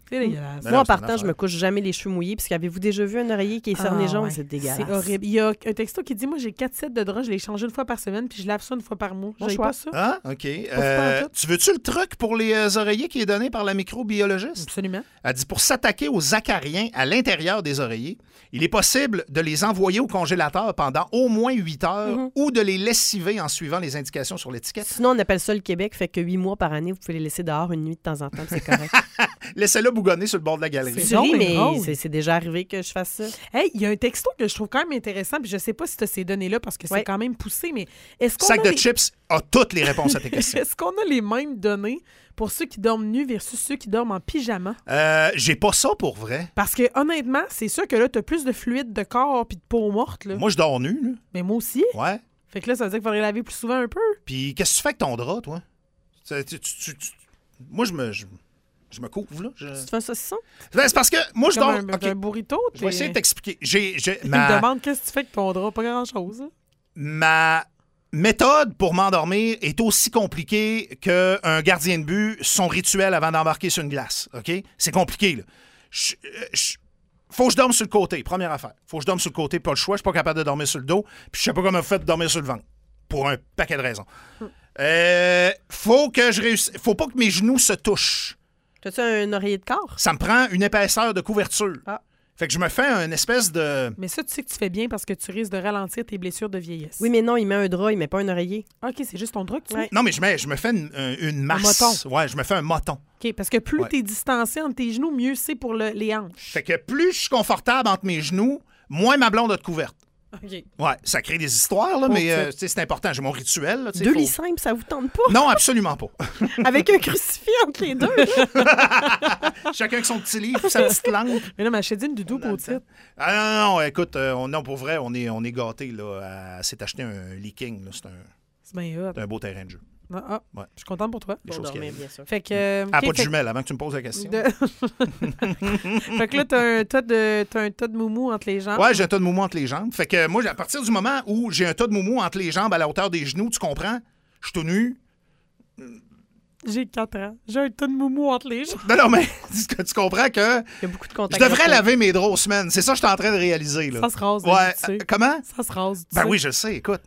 [SPEAKER 3] C'est dégueulasse.
[SPEAKER 1] Ben
[SPEAKER 2] Moi,
[SPEAKER 1] non,
[SPEAKER 2] en
[SPEAKER 1] c'est une
[SPEAKER 2] partant, je
[SPEAKER 1] affaire.
[SPEAKER 2] me couche jamais les cheveux mouillés. Parce qu'avez-vous déjà vu un oreiller qui est cerné
[SPEAKER 3] Ah,
[SPEAKER 2] jaune?
[SPEAKER 3] ouais.
[SPEAKER 2] C'est dégueulasse.
[SPEAKER 3] C'est horrible. Il y a un texto qui dit, moi, j'ai quatre sets de draps, je les change une fois par semaine, puis je lave ça une fois par mois.
[SPEAKER 2] Bon
[SPEAKER 3] J'ai
[SPEAKER 2] choix.
[SPEAKER 3] pas ça.
[SPEAKER 1] Ah, OK.
[SPEAKER 3] pas
[SPEAKER 1] Euh,
[SPEAKER 3] en tout.
[SPEAKER 1] tu veux-tu le truc pour les euh, oreillers qui est donné par la microbiologiste?
[SPEAKER 3] Absolument.
[SPEAKER 1] Elle dit pour s'attaquer aux acariens à l'intérieur des oreillers, il est possible de les envoyer au congélateur pendant au moins huit heures
[SPEAKER 2] Mhm.
[SPEAKER 1] ou de les lessiver en suivant les indications sur l'étiquette.
[SPEAKER 2] Sinon, on appelle ça le Québec. Fait que huit mois par année, vous pouvez les laisser dehors une nuit de temps en temps. puis C'est correct.
[SPEAKER 1] Laissez-le bougonner sur le bord de la galerie.
[SPEAKER 3] C'est
[SPEAKER 2] Tu ris,
[SPEAKER 3] donc bien
[SPEAKER 2] mais
[SPEAKER 3] drôle.
[SPEAKER 2] c'est c'est déjà arrivé que je fasse ça.
[SPEAKER 3] Hey, il y a un texto que je trouve quand même intéressant, puis je sais pas si tu as ces données-là parce que c'est
[SPEAKER 2] Ouais.
[SPEAKER 3] quand même poussé, mais est-ce qu'on
[SPEAKER 1] Sac
[SPEAKER 3] a
[SPEAKER 1] de
[SPEAKER 3] les...
[SPEAKER 1] chips a toutes les réponses à tes questions.
[SPEAKER 3] Est-ce qu'on a les mêmes données pour ceux qui dorment nus versus ceux qui dorment en pyjama?
[SPEAKER 1] Euh, j'ai pas ça pour vrai.
[SPEAKER 3] Parce que honnêtement, c'est sûr que là, tu as plus de fluide de corps puis de peau morte. Là.
[SPEAKER 1] Moi, je dors nu, là.
[SPEAKER 3] Mais moi aussi.
[SPEAKER 1] Ouais.
[SPEAKER 3] Fait que là, ça veut dire qu'il faudrait laver plus souvent un peu.
[SPEAKER 1] Puis qu'est-ce que tu fais avec ton drap, toi? Tu- tu- tu- tu- tu- Moi, je me, je, je me couvre, là. Je-
[SPEAKER 2] Tu te fais un saucisson?
[SPEAKER 1] Ben, c'est parce que moi, je
[SPEAKER 3] Comme
[SPEAKER 1] dors...
[SPEAKER 3] un,
[SPEAKER 1] OK,
[SPEAKER 3] un burrito.
[SPEAKER 1] je vais essayer de t'expliquer. J'ai, j'ai-
[SPEAKER 3] Il
[SPEAKER 1] ma,
[SPEAKER 3] me demande qu'est-ce que tu fais avec ton drap. Pas grand-chose. hein.
[SPEAKER 1] ma méthode pour m'endormir est aussi compliquée qu'un gardien de but, son rituel avant d'embarquer sur une glace. OK? C'est compliqué, là. Je- je- faut que je dorme sur le côté, première affaire. Faut que je dorme sur le côté, pas le choix. Je suis pas capable de dormir sur le dos. Puis je sais pas comment vous faites de dormir sur le ventre. Pour un paquet de raisons. Euh, faut que je réussisse. Faut pas que mes genoux se touchent.
[SPEAKER 2] T'as-tu un oreiller de corps?
[SPEAKER 1] Ça me prend une épaisseur de couverture.
[SPEAKER 2] Ah.
[SPEAKER 1] Fait que je me fais une espèce de...
[SPEAKER 3] Mais ça, tu sais que tu fais bien parce que tu risques de ralentir tes blessures de vieillesse.
[SPEAKER 2] Oui, mais non, il met un drap, il met pas un oreiller.
[SPEAKER 3] OK, c'est juste ton drap que tu
[SPEAKER 2] Ouais.
[SPEAKER 3] mets.
[SPEAKER 1] Non, mais je, mets, je me fais une, un- une masse.
[SPEAKER 3] moton.
[SPEAKER 1] Ouais, je me fais un moton.
[SPEAKER 3] OK, parce que plus
[SPEAKER 1] Ouais.
[SPEAKER 3] tu es distancé entre tes genoux, mieux c'est pour le- les hanches.
[SPEAKER 1] Fait que plus je suis confortable entre mes genoux, moins ma blonde a de couverte.
[SPEAKER 3] OK.
[SPEAKER 1] Ouais, ça crée des histoires, là,
[SPEAKER 3] Pour
[SPEAKER 1] mais
[SPEAKER 3] ça.
[SPEAKER 1] euh, tu sais, c'est important. J'ai mon rituel. Là, tu sais,
[SPEAKER 2] Deux
[SPEAKER 1] faut-
[SPEAKER 2] lits simples, ça vous tente pas?
[SPEAKER 1] Non, absolument pas.
[SPEAKER 2] Avec un crucifix entre les deux.
[SPEAKER 1] Chacun avec son petit livre, sa petite langue.
[SPEAKER 3] Mais là, ma chédine du doux
[SPEAKER 1] Dans le
[SPEAKER 3] au titre.
[SPEAKER 1] Ah non, non, non, écoute, euh, on, non, pour vrai, on est, on est gâtés. Là, à s'est acheté un leaking. là. C'est un,
[SPEAKER 3] C'est bien hot.
[SPEAKER 1] c'est un beau terrain de jeu.
[SPEAKER 3] Ah, ah,
[SPEAKER 1] Ouais.
[SPEAKER 3] je suis contente pour toi.
[SPEAKER 1] Des
[SPEAKER 2] Pour
[SPEAKER 1] choses qui
[SPEAKER 2] dormir,
[SPEAKER 1] arrivent.
[SPEAKER 2] bien sûr.
[SPEAKER 3] Fait que. euh,
[SPEAKER 1] Ah,
[SPEAKER 3] OK,
[SPEAKER 1] pas de
[SPEAKER 3] fait-
[SPEAKER 1] jumelles, avant que tu me poses la question.
[SPEAKER 3] de- fait que là, t'as un tas de, t'as un tas de moumou entre les jambes.
[SPEAKER 1] Ouais, j'ai un tas de moumou entre les jambes. Fait que moi, à partir du moment où j'ai un tas de moumou entre les jambes à la hauteur des genoux, tu comprends? Je suis tout nu.
[SPEAKER 3] J'ai quatre ans. J'ai un tas de moumou entre les jambes.
[SPEAKER 1] Non, non, mais tu tu comprends que
[SPEAKER 2] Il y a beaucoup de
[SPEAKER 1] je
[SPEAKER 2] contacts.
[SPEAKER 1] devrais
[SPEAKER 2] de peau.
[SPEAKER 1] laver mes draps aux semaines. C'est ça que je suis en train de réaliser. Là.
[SPEAKER 3] Ça se rase.
[SPEAKER 1] Ouais.
[SPEAKER 3] tu sais.
[SPEAKER 1] euh, comment?
[SPEAKER 3] Ça se rase. tu
[SPEAKER 1] Ben
[SPEAKER 3] sais.
[SPEAKER 1] oui, je le sais. Écoute.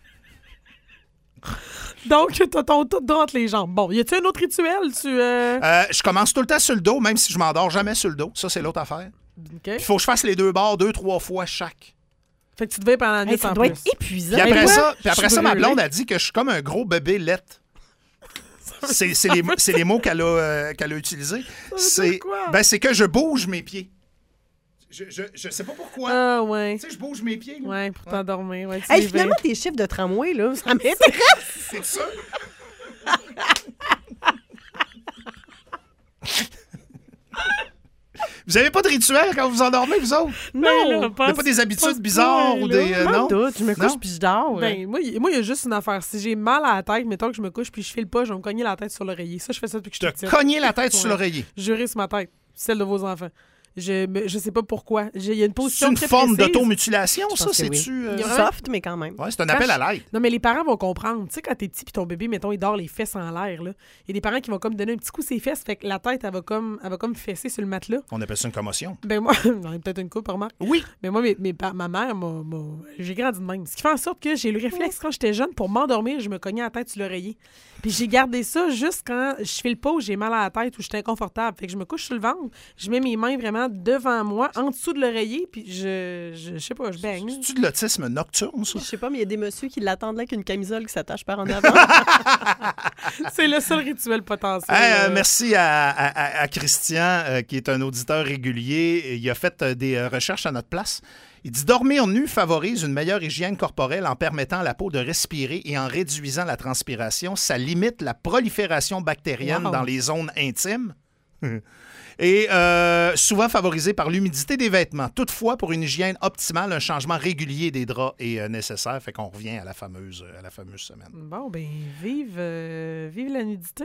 [SPEAKER 3] Donc, t'as ton tas de drap entre les jambes. Bon, y a-tu un autre rituel? Tu. Euh...
[SPEAKER 1] Euh, je commence tout le temps sur le dos, même si je m'endors jamais sur le dos. Ça, c'est l'autre affaire.
[SPEAKER 3] OK.
[SPEAKER 1] Il faut que je fasse les deux bords deux, trois fois chaque.
[SPEAKER 3] Fait que tu devais pendant la nuit
[SPEAKER 2] Hey, ça
[SPEAKER 3] en
[SPEAKER 2] doit
[SPEAKER 3] plus.
[SPEAKER 2] être épuisant.
[SPEAKER 1] Puis après
[SPEAKER 3] moi,
[SPEAKER 1] ça, puis
[SPEAKER 3] je
[SPEAKER 1] après
[SPEAKER 3] suis
[SPEAKER 1] ça ma
[SPEAKER 3] brûlée.
[SPEAKER 1] blonde a dit que je suis comme un gros bébé lettre. C'est c'est les, c'est les mots qu'elle a, euh, qu'elle a utilisés.
[SPEAKER 3] veut
[SPEAKER 1] C'est
[SPEAKER 3] dire quoi?
[SPEAKER 1] ben, c'est que je bouge mes pieds. Je, je, je sais pas pourquoi.
[SPEAKER 3] Ah, ouais.
[SPEAKER 1] Tu sais, je bouge mes pieds. Là.
[SPEAKER 3] Ouais, pour t'endormir. Ouais, tu
[SPEAKER 2] Hey,
[SPEAKER 3] les
[SPEAKER 2] finalement, tes chiffres de tramway, là, ça m'intéresse.
[SPEAKER 1] C'est ça. Vous avez pas de rituel quand vous vous endormez, vous autres?
[SPEAKER 3] Ben là,
[SPEAKER 2] Non.
[SPEAKER 1] Vous
[SPEAKER 3] pense-
[SPEAKER 1] n'avez pas des habitudes
[SPEAKER 3] pense
[SPEAKER 1] bizarres
[SPEAKER 3] pas,
[SPEAKER 1] ou
[SPEAKER 3] là.
[SPEAKER 1] des. euh,
[SPEAKER 2] Pas
[SPEAKER 1] non?
[SPEAKER 2] de doute, je me couche
[SPEAKER 1] Non?
[SPEAKER 2] puis je dors. là.
[SPEAKER 3] Ben, moi, il moi, il y a juste une affaire. Si j'ai mal à la tête, mettons que je me couche puis je file pas, je vais me cogner la tête sur l'oreiller. Ça, je fais ça depuis que je
[SPEAKER 1] Te
[SPEAKER 3] suis petite.
[SPEAKER 1] cogner la tête sur
[SPEAKER 3] Ouais.
[SPEAKER 1] l'oreiller.
[SPEAKER 3] Jurez sur ma tête. Celle de vos enfants. Je, me- je sais pas pourquoi. J'ai- Il y a une
[SPEAKER 1] C'est
[SPEAKER 3] position
[SPEAKER 1] une
[SPEAKER 3] très
[SPEAKER 1] forme
[SPEAKER 3] précise.
[SPEAKER 1] d'automutilation,
[SPEAKER 2] Je
[SPEAKER 1] ça?
[SPEAKER 2] pense que oui.
[SPEAKER 1] C'est-tu. euh,
[SPEAKER 3] Il y a vraiment-
[SPEAKER 2] Soft, mais quand même.
[SPEAKER 1] Ouais, c'est un
[SPEAKER 3] Quand
[SPEAKER 1] appel
[SPEAKER 3] je-
[SPEAKER 1] à l'aide.
[SPEAKER 3] Non, mais les parents vont comprendre. Tu sais, quand t'es petit puis ton bébé, mettons, il dort les fesses en l'air, là. Il y a des parents qui vont comme donner un petit coup ses fesses, fait que la tête, elle va comme, elle va comme fesser sur le matelas.
[SPEAKER 1] On appelle ça une commotion.
[SPEAKER 3] Ben moi, j'en ai peut-être une coupe, remarque.
[SPEAKER 1] Oui.
[SPEAKER 3] Mais moi, mes, mes pa- ma mère, m'a- m'a- j'ai grandi de même. Ce qui fait en sorte que j'ai le réflexe, quand j'étais jeune, pour m'endormir, je me cognais la tête sur l'oreiller. Puis j'ai gardé ça juste quand je file pas ou j'ai mal à la tête ou j'étais inconfortable. Fait que je me couche sur le ventre, je mets mes mains vraiment devant moi, en dessous de l'oreiller, puis je, je, je sais pas, je baigne.
[SPEAKER 1] C'est-tu de l'autisme nocturne, ça?
[SPEAKER 2] Je sais pas, mais il y a des messieurs qui l'attendent là avec une camisole qui s'attache par en avant.
[SPEAKER 3] C'est le seul rituel potentiel.
[SPEAKER 1] Hey, euh,
[SPEAKER 3] euh.
[SPEAKER 1] merci à, à- à Christian, euh, qui est un auditeur régulier. Il a fait euh, des euh, recherches à notre place. Il dit « Dormir nu favorise une meilleure hygiène corporelle en permettant à la peau de respirer et en réduisant la transpiration. Ça limite la prolifération bactérienne
[SPEAKER 3] Wow.
[SPEAKER 1] dans les zones intimes. » Et euh, souvent favorisé par l'humidité des vêtements. Toutefois, pour une hygiène optimale, un changement régulier des draps est euh, nécessaire. Fait qu'on revient à la fameuse, à la fameuse semaine.
[SPEAKER 3] Bon, ben, vive, euh, vive la nudité.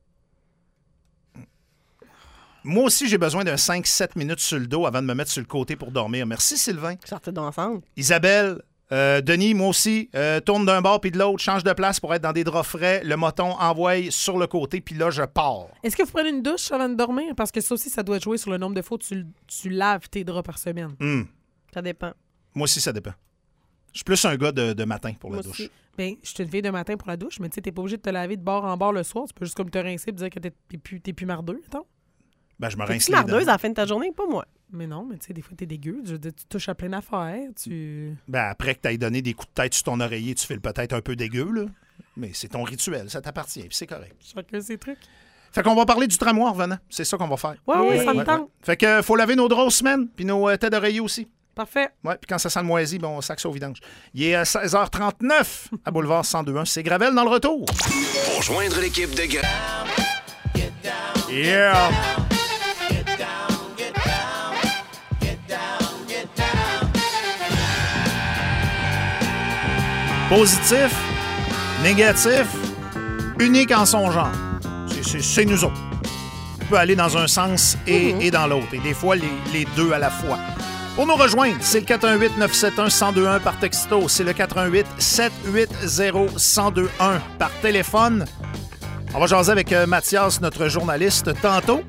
[SPEAKER 1] Moi aussi, j'ai besoin d'un cinq sept minutes sur le dos avant de me mettre sur le côté pour dormir. Merci, Sylvain.
[SPEAKER 2] Sortez d'ensemble.
[SPEAKER 1] Isabelle, Euh, Denis, moi aussi, euh, tourne d'un bord puis de l'autre, change de place pour être dans des draps frais. Le moton envoie sur le côté, puis là, je pars.
[SPEAKER 3] Est-ce que vous prenez une douche avant de dormir? Parce que ça aussi, ça doit jouer sur le nombre de fois que tu, tu laves tes draps par semaine.
[SPEAKER 1] Mm.
[SPEAKER 2] Ça dépend.
[SPEAKER 1] Moi aussi, ça dépend. Je suis plus un gars de, de matin pour la
[SPEAKER 2] Moi
[SPEAKER 1] douche.
[SPEAKER 2] aussi.
[SPEAKER 3] Bien, je suis une fille de matin pour la douche, mais tu sais, t'es pas obligé de te laver de bord en bord le soir. Tu peux juste comme te rincer et dire que t'es, t'es, plus, t'es plus mardeux, attends.
[SPEAKER 1] Ben, je me rince
[SPEAKER 2] T'es-tu
[SPEAKER 1] les
[SPEAKER 2] mardeuse
[SPEAKER 1] dents.
[SPEAKER 2] à la fin de ta journée? Pas moi.
[SPEAKER 3] Mais non, mais tu sais, des fois, t'es dégueu. Je veux dire, tu touches à plein d'affaires. Tu...
[SPEAKER 1] Ben, après que tu aies donné des coups de tête sur ton oreiller, tu fais le peut-être un peu dégueu, là. Mais c'est ton rituel, ça t'appartient, puis c'est correct.
[SPEAKER 3] Chacun ses trucs.
[SPEAKER 1] Fait qu'on va parler du tramway en revenant. C'est ça qu'on va faire.
[SPEAKER 3] Ouais, ouais,
[SPEAKER 2] Ouais,
[SPEAKER 3] ça me
[SPEAKER 1] Ouais,
[SPEAKER 3] tente.
[SPEAKER 1] ouais. Fait que euh, faut laver nos draps aux semaines, puis nos euh, têtes d'oreiller aussi.
[SPEAKER 3] Parfait.
[SPEAKER 1] Ouais, puis quand ça sent le moisi, bon, on sac ça au vidange. Il est à seize heures trente-neuf à Boulevard cent deux un. C'est Gravel dans le retour.
[SPEAKER 4] Pour joindre l'équipe de Gra...
[SPEAKER 1] Yeah! Positif, négatif, unique en son genre. C'est, c'est, c'est nous autres. On peut aller dans un sens et, et dans l'autre. Et des fois, les, les deux à la fois. Pour nous rejoindre, c'est le quatre un huit neuf sept un un zéro deux un par texto. C'est le quatre un huit sept huit zéro un zéro deux un par téléphone. On va jaser avec euh, Mathias, notre journaliste, tantôt.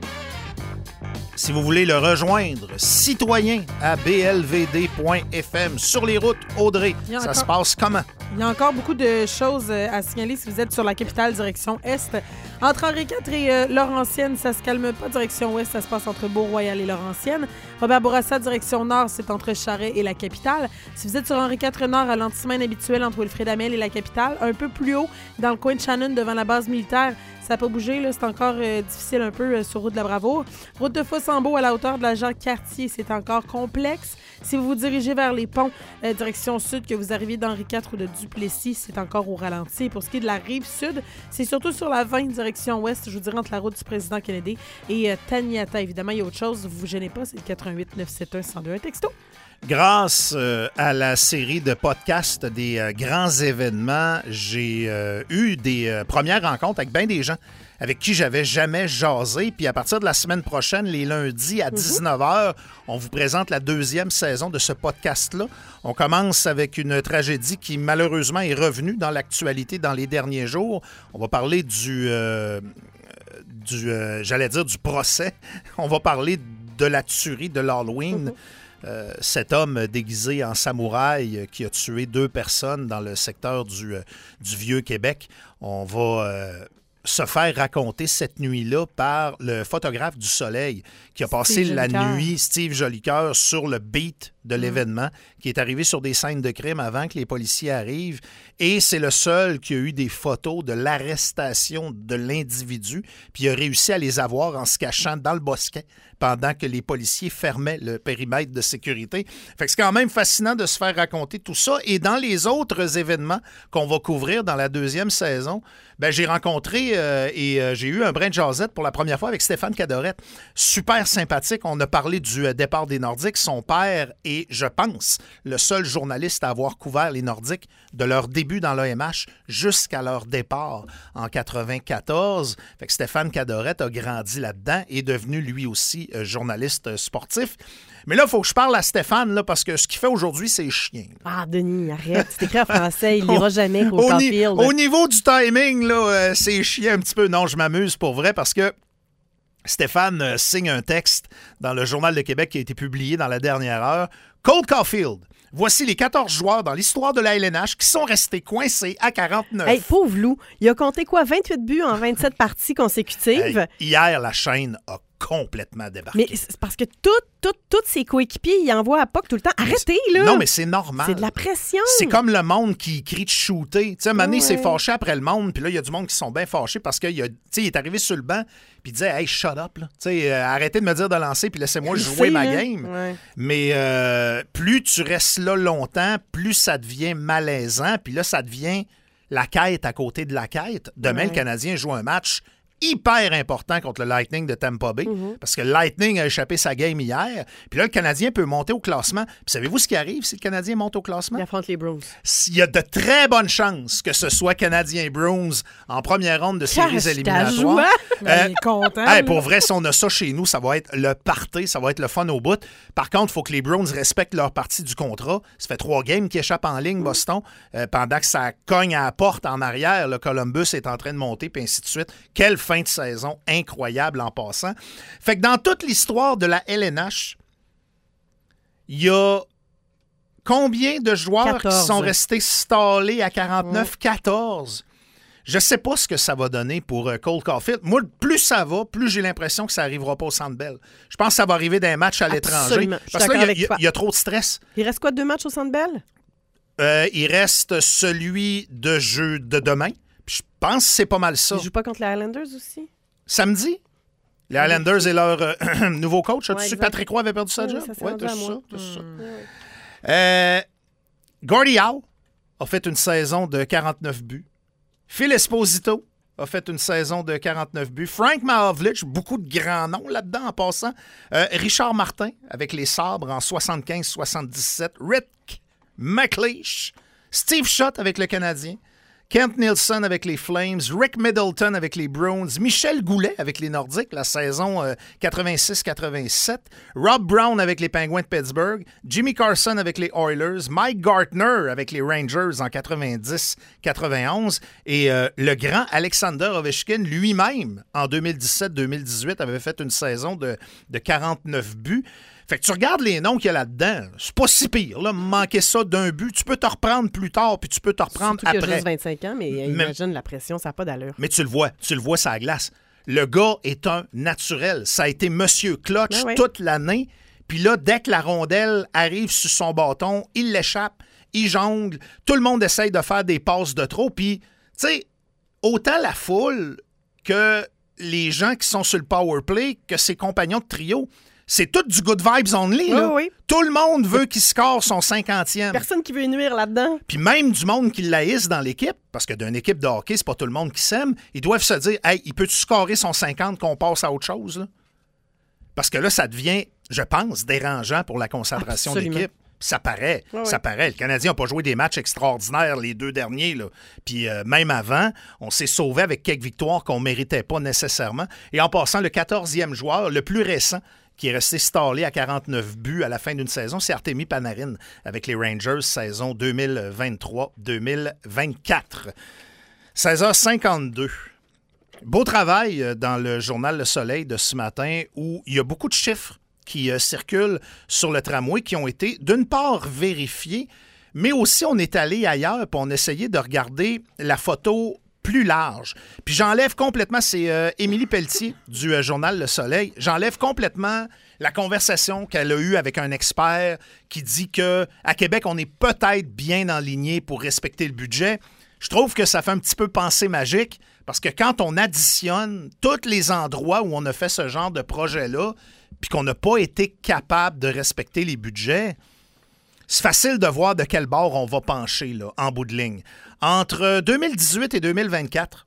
[SPEAKER 1] Si vous voulez le rejoindre, citoyen à b l v d point f m sur les routes Audrey.
[SPEAKER 3] Il y a
[SPEAKER 1] Ça
[SPEAKER 3] encore-
[SPEAKER 1] se passe comment?
[SPEAKER 3] Il y a encore beaucoup de choses euh, à signaler si vous êtes sur la capitale direction Est. Entre Henri quatre et euh, Laurentienne, ça se calme pas. Direction Ouest, ça se passe entre Beau-Royal et Laurentienne. Robert Bourassa, direction Nord, c'est entre Charest et la capitale. Si vous êtes sur Henri quatre Nord, à l'antisemaine habituelle entre Wilfrid Hamel et la capitale, un peu plus haut, dans le coin de Shannon, devant la base militaire, ça n'a pas bougé, là, c'est encore euh, difficile un peu euh, sur route de la Bravoure. Route de Fossambeau à la hauteur de la Jacques-Cartier, c'est encore complexe. Si vous vous dirigez vers les ponts, euh, direction sud, que vous arrivez d'Henri quatre ou de Duplessis, c'est encore au ralenti. Pour ce qui est de la rive sud, c'est surtout sur la vingt, direction ouest, je vous dirais entre la route du président Kennedy et euh, Taniata. Évidemment, il y a autre chose, vous vous gênez pas, c'est le quatre un huit neuf sept un un zéro deux un texto.
[SPEAKER 1] Grâce euh, à la série de podcasts des euh, grands événements, j'ai euh, eu des euh, premières rencontres avec bien des gens avec qui j'avais jamais jasé. Puis à partir de la semaine prochaine, les lundis à dix-neuf heures, on vous présente la deuxième saison de ce podcast-là. On commence avec une tragédie qui malheureusement est revenue dans l'actualité dans les derniers jours. On va parler du, euh, du euh, j'allais dire du procès. On va parler de la tuerie de l'Halloween. Mm-hmm. Euh, cet homme déguisé en samouraï euh, qui a tué deux personnes dans le secteur du, euh, du Vieux-Québec. On va euh, se faire raconter cette nuit-là par le photographe du Soleil qui a passé
[SPEAKER 3] Steve
[SPEAKER 1] la
[SPEAKER 3] Jolicoeur.
[SPEAKER 1] nuit, Steve Jolicoeur, sur le beat de l'événement, qui est arrivé sur des scènes de crime avant que les policiers arrivent. Et c'est le seul qui a eu des photos de l'arrestation de l'individu, puis il a réussi à les avoir en se cachant dans le bosquet pendant que les policiers fermaient le périmètre de sécurité. Fait que c'est quand même fascinant de se faire raconter tout ça. Et dans les autres événements qu'on va couvrir dans la deuxième saison, ben, j'ai rencontré euh, et euh, j'ai eu un brin de jasette pour la première fois avec Stéphane Cadorette. Super sympathique. On a parlé du euh, départ des Nordiques. Son père est, je pense, le seul journaliste à avoir couvert les Nordiques de leur début dans l'A M H jusqu'à leur départ en quatre-vingt-quatorze. Fait que Stéphane Cadorette a grandi là-dedans et est devenu lui aussi euh, journaliste euh, sportif. Mais là, il faut que je parle à Stéphane là, parce que ce qu'il fait aujourd'hui, c'est chien.
[SPEAKER 2] Ah, Denis, arrête. C'est écrit en français. Il lira jamais
[SPEAKER 1] Au,
[SPEAKER 2] au
[SPEAKER 1] ni-
[SPEAKER 2] Caulfield.
[SPEAKER 1] au niveau du timing, là, euh, c'est chiant un petit peu. Non, je m'amuse pour vrai parce que Stéphane euh, signe un texte dans le Journal de Québec qui a été publié dans la dernière heure. Cole Caulfield. Voici les quatorze joueurs dans l'histoire de la L N H qui sont restés coincés à quarante-neuf.
[SPEAKER 2] Hey, pauvre loup. Il a compté quoi? vingt-huit buts en vingt-sept parties consécutives.
[SPEAKER 1] Hey, hier, la chaîne a complètement débarqué.
[SPEAKER 2] Mais c'est parce que tous tout, tout ses coéquipiers, il envoie à P O C tout le temps. Arrêtez, là!
[SPEAKER 1] Non, mais c'est normal.
[SPEAKER 2] C'est de la pression.
[SPEAKER 1] C'est comme le monde qui crie de shooter. Tu sais, un moment donné, il s'est
[SPEAKER 2] Ouais.
[SPEAKER 1] fâché après le monde, puis là, il y a du monde qui sont bien fâchés parce qu'il a- tu sais, il est arrivé sur le banc, puis il disait « Hey, shut up, là. Tu sais, euh, arrêtez de me dire de lancer, puis laissez-moi
[SPEAKER 2] Il
[SPEAKER 1] jouer
[SPEAKER 2] sait,
[SPEAKER 1] ma
[SPEAKER 2] là.
[SPEAKER 1] game.
[SPEAKER 2] Ouais. »
[SPEAKER 1] Mais euh, plus tu restes là longtemps, plus ça devient malaisant, puis là, ça devient la quête à côté de la quête. Demain,
[SPEAKER 2] Ouais.
[SPEAKER 1] le Canadien joue un match hyper important contre le Lightning de Tampa Bay, mm-hmm. parce que le Lightning a échappé sa game hier. Puis là, le Canadien peut monter au classement. Puis savez-vous ce qui arrive si le Canadien monte au classement?
[SPEAKER 2] Il affronte les Bruins.
[SPEAKER 1] Il y a de très bonnes chances que ce soit Canadien-Bruins en première ronde de séries
[SPEAKER 2] Cache
[SPEAKER 1] éliminatoires.
[SPEAKER 3] Euh, il est content.
[SPEAKER 1] Hey, pour vrai, si on a ça chez nous, ça va être le party, ça va être le fun au bout. Par contre, il faut que les Bruins respectent leur partie du contrat. Ça fait trois games qui échappent en ligne, Boston, euh, pendant que ça cogne à la porte en arrière. Le Columbus est en train de monter, puis ainsi de suite. Quelle fin de saison incroyable en passant. Fait que dans toute l'histoire de la L N H, il y a combien de joueurs
[SPEAKER 2] quatorze.
[SPEAKER 1] Qui sont restés stallés à quarante-neuf? quatorze. Je ne sais pas ce que ça va donner pour uh, Cole Caulfield. Moi, plus ça va, plus j'ai l'impression que ça n'arrivera pas au Centre Bell. Je pense que ça va arriver dans un match à l'étranger. Parce que là, il y, y, y a trop de stress.
[SPEAKER 2] Il reste quoi, deux matchs au Centre Bell?
[SPEAKER 1] Euh, il reste celui de jeu de demain. Puis je pense que c'est pas mal ça.
[SPEAKER 2] Ils ne jouent pas contre les Highlanders aussi?
[SPEAKER 1] Samedi? Les Highlanders et leur euh, nouveau coach. As-tu
[SPEAKER 2] ouais,
[SPEAKER 1] su que Patrick Roy avait perdu sa
[SPEAKER 2] oui,
[SPEAKER 1] job?
[SPEAKER 2] Ça
[SPEAKER 1] Oui,
[SPEAKER 2] tu ça.
[SPEAKER 1] ça,
[SPEAKER 2] Mmh.
[SPEAKER 1] ça.
[SPEAKER 2] Mmh.
[SPEAKER 1] Euh, Gordie Howe a fait une saison de quarante-neuf buts. Phil Esposito a fait une saison de quarante-neuf buts. Frank Mahovlich, beaucoup de grands noms là-dedans en passant. Euh, Richard Martin avec les Sabres en soixante-quinze soixante-dix-sept. Rick McLeish. Steve Shutt avec le Canadien. Kent Nilsson avec les Flames, Rick Middleton avec les Bruins, Michel Goulet avec les Nordiques, la saison euh, quatre-vingt-six quatre-vingt-sept, Rob Brown avec les Penguins de Pittsburgh, Jimmy Carson avec les Oilers, Mike Gartner avec les Rangers en quatre-vingt-dix quatre-vingt-onze et euh, le grand Alexander Ovechkin lui-même en deux mille dix-sept deux mille dix-huit avait fait une saison de, de quarante-neuf buts. Fait que tu regardes les noms qu'il y a là-dedans, c'est pas si pire. Là, manquer ça d'un but, tu peux te reprendre plus tard, puis tu peux te reprendre
[SPEAKER 2] Surtout
[SPEAKER 1] après.
[SPEAKER 2] Il a juste vingt-cinq ans, mais, mais imagine la pression, ça n'a pas d'allure.
[SPEAKER 1] Mais tu le vois, tu le vois sur la glace. Le gars est un naturel. Ça a été Monsieur Clutch
[SPEAKER 2] ben oui.
[SPEAKER 1] toute l'année. Puis là, dès que la rondelle arrive sur son bâton, il l'échappe, il jongle. Tout le monde essaye de faire des passes de trop. Puis, tu sais, autant la foule que les gens qui sont sur le power play, que ses compagnons de trio, c'est tout du good vibes only.
[SPEAKER 2] Oui,
[SPEAKER 1] là.
[SPEAKER 2] oui.
[SPEAKER 1] Tout le monde veut qu'il score son cinquantième.
[SPEAKER 2] Personne qui veut nuire là-dedans.
[SPEAKER 1] Puis même du monde qui l'haïsse dans l'équipe, parce que d'une équipe de hockey, c'est pas tout le monde qui s'aime, ils doivent se dire « Hey, il peut-tu scorer son cinquante qu'on passe à autre chose? » là? Parce que là, ça devient, je pense, dérangeant pour la concentration
[SPEAKER 2] Absolument.
[SPEAKER 1] de l'équipe. Ça paraît,
[SPEAKER 2] ouais,
[SPEAKER 1] ça
[SPEAKER 2] ouais.
[SPEAKER 1] paraît. Le Canadien n'a pas joué des matchs extraordinaires les deux derniers. Là. Puis euh, même avant, on s'est sauvé avec quelques victoires qu'on ne méritait pas nécessairement. Et en passant, le quatorzième joueur, le plus récent, qui est resté stallé à quarante-neuf buts à la fin d'une saison, c'est Artemi Panarin avec les Rangers, saison deux mille vingt-trois deux mille vingt-quatre. seize heures cinquante-deux. Beau travail dans le journal Le Soleil de ce matin où il y a beaucoup de chiffres qui euh, circulent sur le tramway qui ont été, d'une part, vérifiés, mais aussi on est allé ailleurs et on a essayé de regarder la photo plus large. Puis j'enlève complètement, c'est euh, Émilie Pelletier du euh, journal Le Soleil, j'enlève complètement la conversation qu'elle a eue avec un expert qui dit qu'à Québec, on est peut-être bien enligné pour respecter le budget. Je trouve que ça fait un petit peu penser magique parce que quand on additionne tous les endroits où on a fait ce genre de projet-là puis qu'on n'a pas été capable de respecter les budgets, c'est facile de voir de quel bord on va pencher là, en bout de ligne. Entre deux mille dix-huit et deux mille vingt-quatre,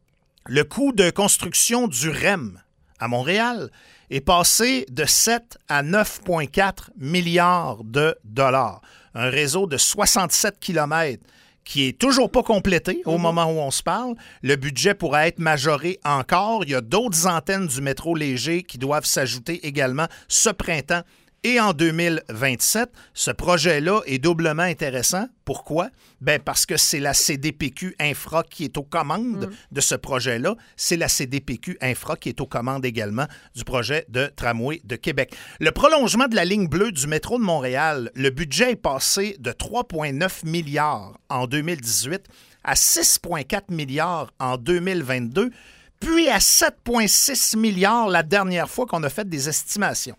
[SPEAKER 1] le coût de construction du R E M à Montréal est passé de sept à neuf virgule quatre milliards de dollars. Un réseau de soixante-sept kilomètres qui est toujours pas complété au mmh. moment où on se parle. Le budget pourrait être majoré encore. Il y a d'autres antennes du métro léger qui doivent s'ajouter également ce printemps. Et en deux mille vingt-sept, ce projet-là est doublement intéressant. Pourquoi? Ben parce que c'est la C D P Q Infra qui est aux commandes mmh. de ce projet-là. C'est la C D P Q Infra qui est aux commandes également du projet de tramway de Québec. Le prolongement de la ligne bleue du métro de Montréal, le budget est passé de trois virgule neuf milliards en deux mille dix-huit à six virgule quatre milliards en deux mille vingt-deux, puis à sept virgule six milliards la dernière fois qu'on a fait des estimations.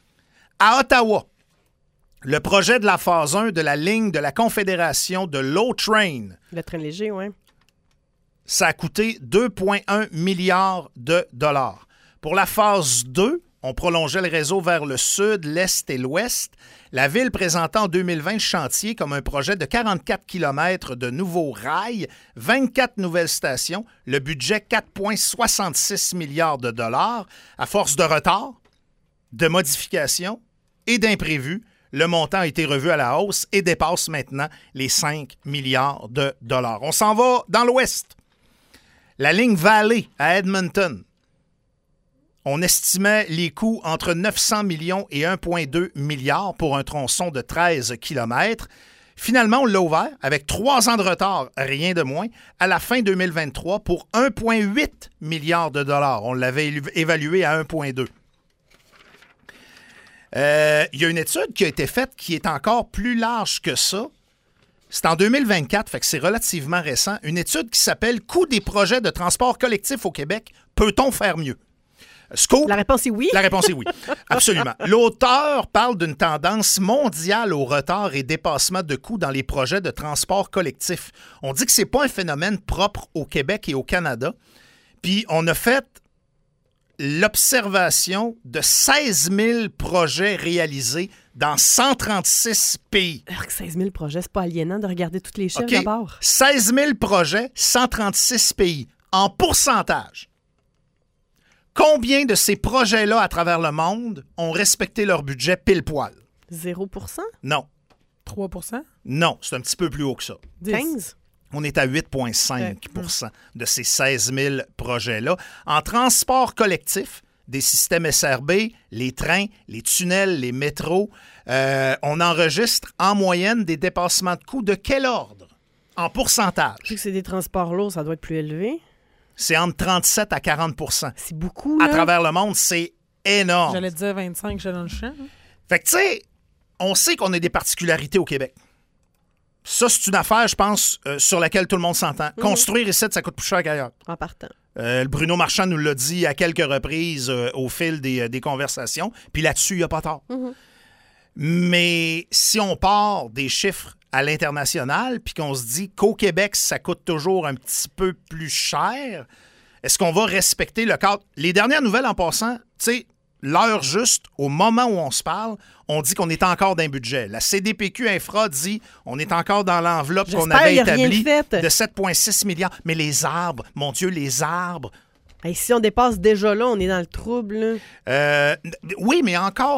[SPEAKER 1] À Ottawa, le projet de la phase un de la ligne de la Confédération de l'O-Train.
[SPEAKER 2] Le train léger, oui.
[SPEAKER 1] Ça a coûté deux virgule un milliards de dollars. Pour la phase deux, On prolongeait le réseau vers le sud, l'est et l'ouest. La ville présentait en deux mille vingt le chantier comme un projet de quarante-quatre kilomètres de nouveaux rails, vingt-quatre nouvelles stations, le budget quatre virgule soixante-six milliards de dollars. À force de retard, de modifications et d'imprévus, le montant a été revu à la hausse et dépasse maintenant les cinq milliards de dollars. On s'en va dans l'ouest. La ligne Valley à Edmonton. On estimait les coûts entre neuf cents millions et un virgule deux milliard pour un tronçon de treize kilomètres. Finalement, on l'a ouvert avec trois ans de retard, rien de moins, à la fin deux mille vingt-trois pour un virgule huit milliard de dollars. On l'avait évalué à un virgule deux. Euh, il y a une étude qui a été faite qui est encore plus large que ça. C'est en deux mille vingt-quatre, fait que c'est relativement récent. Une étude qui s'appelle « Coût des projets de transport collectif au Québec, peut-on faire mieux? » Scoop.
[SPEAKER 2] La réponse est oui.
[SPEAKER 1] La réponse est oui. Absolument. L'auteur parle d'une tendance mondiale au retard et dépassement de coûts dans les projets de transport collectif. On dit que c'est pas un phénomène propre au Québec et au Canada. Puis on a fait l'observation de seize mille projets réalisés dans cent trente-six pays.
[SPEAKER 2] Alors que seize mille projets, c'est pas aliénant de regarder toutes les chiffres
[SPEAKER 1] Okay.
[SPEAKER 2] d'abord.
[SPEAKER 1] seize mille projets, cent trente-six pays. En pourcentage, combien de ces projets-là à travers le monde ont respecté leur budget pile poil?
[SPEAKER 2] zéro pour cent?
[SPEAKER 1] Non.
[SPEAKER 3] trois pour cent?
[SPEAKER 1] Non, c'est un petit peu plus haut que ça.
[SPEAKER 3] dix.
[SPEAKER 2] quinze?
[SPEAKER 1] On est à huit virgule cinq pour cent de ces seize mille projets-là. En transport collectif, des systèmes S R B, les trains, les tunnels, les métros, euh, on enregistre en moyenne des dépassements de coûts de quel ordre? En pourcentage?
[SPEAKER 2] Vu que c'est des transports lourds, ça doit être plus élevé.
[SPEAKER 1] C'est entre trente-sept à quarante pour cent.
[SPEAKER 2] C'est beaucoup, là.
[SPEAKER 1] À travers le monde, c'est énorme.
[SPEAKER 3] J'allais dire vingt-cinq, j'ai dans le champ. hein.
[SPEAKER 1] Fait que, tu sais, on sait qu'on a des particularités au Québec. Ça, c'est une affaire, je pense, euh, sur laquelle tout le monde s'entend.
[SPEAKER 2] Mhm.
[SPEAKER 1] Construire ici, ça coûte plus cher qu'ailleurs.
[SPEAKER 2] En partant.
[SPEAKER 1] Euh, le Bruno Marchand nous l'a dit à quelques reprises euh, au fil des, euh, des conversations. Puis là-dessus, il n'y a pas tort.
[SPEAKER 2] Mhm.
[SPEAKER 1] Mais si on part des chiffres à l'international, puis qu'on se dit qu'au Québec, ça coûte toujours un petit peu plus cher, est-ce qu'on va respecter le cadre? Les dernières nouvelles en passant, tu sais, l'heure juste, au moment où on se parle, on dit qu'on est encore dans un budget. La C D P Q Infra dit on est encore dans l'enveloppe qu'on
[SPEAKER 2] J'espère
[SPEAKER 1] avait
[SPEAKER 2] qu'il y a rien
[SPEAKER 1] établie
[SPEAKER 2] fait.
[SPEAKER 1] de sept virgule six milliards. Mais les arbres, mon Dieu, les arbres.
[SPEAKER 2] Hey, si on dépasse déjà là, on est dans le trouble. là.
[SPEAKER 1] Euh, oui, mais encore,